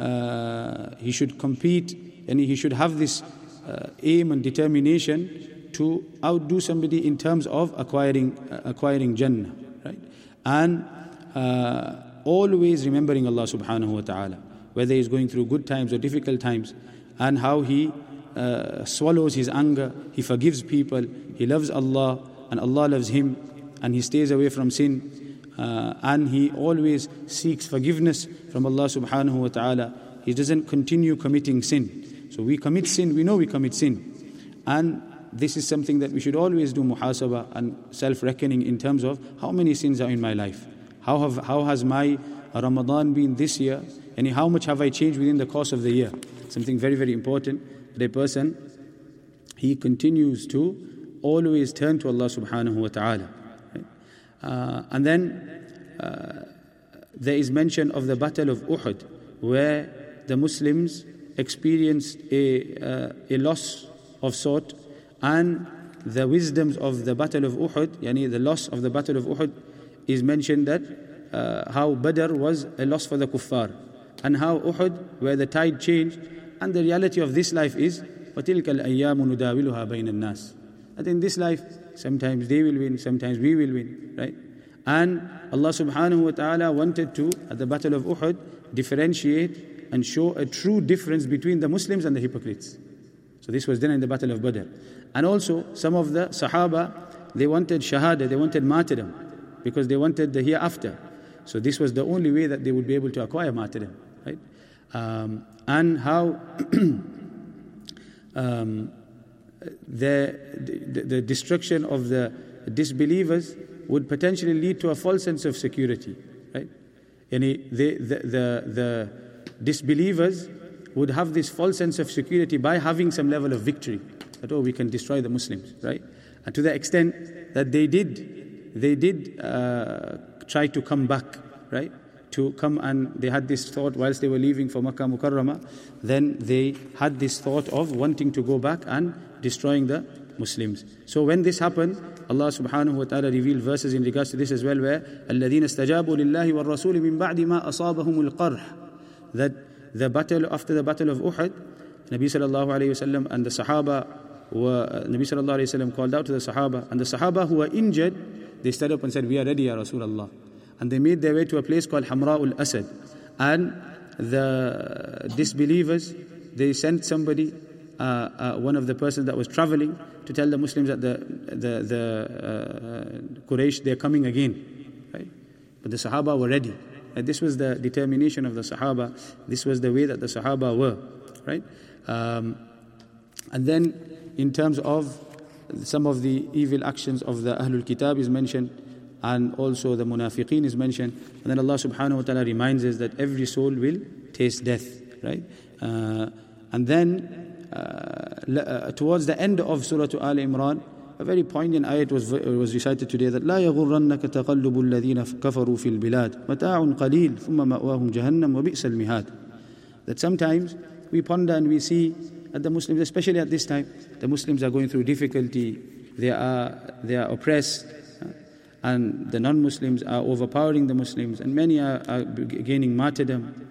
he should compete, and he should have this aim and determination to outdo somebody in terms of acquiring Jannah, right? And always remembering Allah subhanahu wa ta'ala, whether he's going through good times or difficult times, and how he swallows his anger, he forgives people, he loves Allah and Allah loves him, and he stays away from sin, and he always seeks forgiveness from Allah subhanahu wa ta'ala. He doesn't continue committing sin. So we commit sin, we know we commit sin, and this is something that we should always do muhasabah and self-reckoning in terms of how many sins are in my life. How has my Ramadan been this year, and how much have I changed within the course of the year? Something very, very important, that a person, he continues to always turn to Allah subhanahu wa ta'ala. Right? And then there is mention of the Battle of Uhud, where the Muslims experienced a loss of sort, and the wisdoms of the Battle of Uhud, yani the loss of the Battle of Uhud, is mentioned that how Badr was a loss for the kuffar, and how Uhud, where the tide changed, and the reality of this life is وَتِلْكَ الْأَيَّامُ نُدَاوِلُهَا بَيْنَ النَّاسِ. That in this life, sometimes they will win, sometimes we will win, right? And Allah subhanahu wa ta'ala wanted to, at the Battle of Uhud, differentiate and show a true difference between the Muslims and the hypocrites. So this was done in the Battle of Badr. And also, some of the Sahaba, they wanted shahada, they wanted martyrdom, because they wanted the hereafter. So this was the only way that they would be able to acquire martyrdom, right? And how the destruction of the disbelievers would potentially lead to a false sense of security, right? And the disbelievers would have this false sense of security by having some level of victory, that we can destroy the Muslims, right? And to the extent that they did try to come back, right? To come, and they had this thought whilst they were leaving for Makkah Mukarramah, then they had this thought of wanting to go back and destroying the Muslims. So when this happened, Allah subhanahu wa ta'ala revealed verses in regards to this as well, where الَّذِينَ اسْتَجَابُوا لِلَّهِ وَالرَّسُولِ مِنْ بَعْدِ مَا أَصَابَهُمُ الْقَرْحِ. That the battle, after the battle of Uhud, Nabi sallallahu alayhi wasallam and the Sahaba Nabi sallallahu alayhi wasallam called out to the Sahaba, and the Sahaba who were injured, they stood up and said, "We are ready, Ya Rasulullah." And they made their way to a place called Hamra'ul Asad. And the disbelievers, they sent somebody one of the persons that was traveling to tell the Muslims that the Quraysh, they're coming again, right? But the Sahaba were ready. And this was the determination of the Sahaba. This was the way that the Sahaba were, right? And then in terms of some of the evil actions of the Ahlul Kitab is mentioned, and also the Munafiqeen is mentioned. And then Allah subhanahu wa ta'ala reminds us that every soul will taste death, right? And then towards the end of Surah Al Imran, a very poignant ayat was recited today, that لا يغرنك تقلب الذين كفروا في البلاد متاع قليل ثم مأواهم جهنم وبئس المهاد. That sometimes we ponder and we see that the Muslims, especially at this time, the Muslims are going through difficulty, they are oppressed, and the non-Muslims are overpowering the Muslims, and many are gaining martyrdom,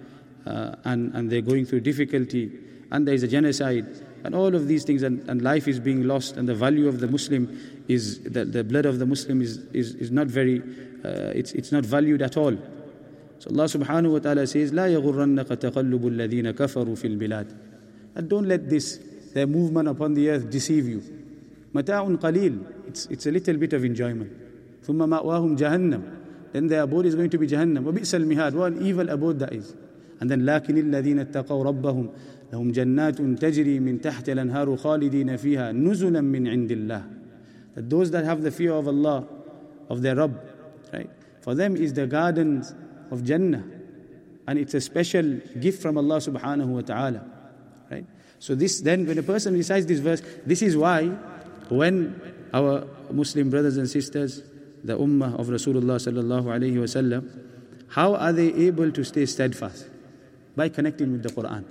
and they're going through difficulty, and there is a genocide, and all of these things, and life is being lost, and the value of the Muslim is, that the blood of the Muslim is not very, it's not valued at all. So Allah subhanahu wa ta'ala says, لا يغرنك تقلب الذين كفروا في البلاد. And don't let their movement upon the earth deceive you. متاع قليل, it's a little bit of enjoyment. ثم مأواهم جهنم, then their abode is going to be Jahannam. وبئس المهاد, what an evil abode that is. And then لكن الذين اتقوا ربهم لهم جنات تجري من تحت الأنهار خالدين فيها نزلا من عند الله. That those that have the fear of Allah, of their Rabb, right? For them is the gardens of Jannah, and it's a special gift from Allah subhanahu wa ta'ala, right? So this, then when a person recites this verse, this is why when our Muslim brothers and sisters, the ummah of Rasulullah sallallahu alayhi wa sallam, how are they able to stay steadfast? By connecting with the Quran.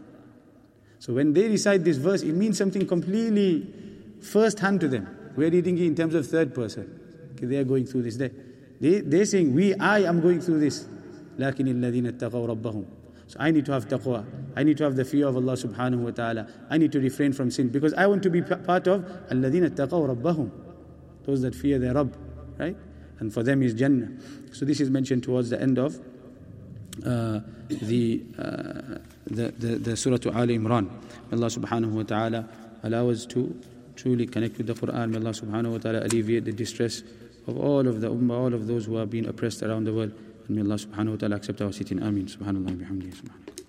So when they recite this verse, it means something completely first hand to them. We're reading it in terms of third person. Okay, they are going through this. They're saying, I am going through this. لكن الذين اتقوا ربهم. So I need to have taqwa. I need to have the fear of Allah subhanahu wa ta'ala. I need to refrain from sin, because I want to be part of الذين اتقوا ربهم. Those that fear their Rabb, right? And for them is Jannah. So this is mentioned towards the end of the Surah Al Imran. May Allah subhanahu wa ta'ala allow us to truly connect with the Quran. May Allah subhanahu wa ta'ala alleviate the distress of all of the ummah, all of those who are being oppressed around the world. And may Allah subhanahu wa ta'ala accept our sitting. Ameen. Subhanallah bihamdihi. Subhanallah.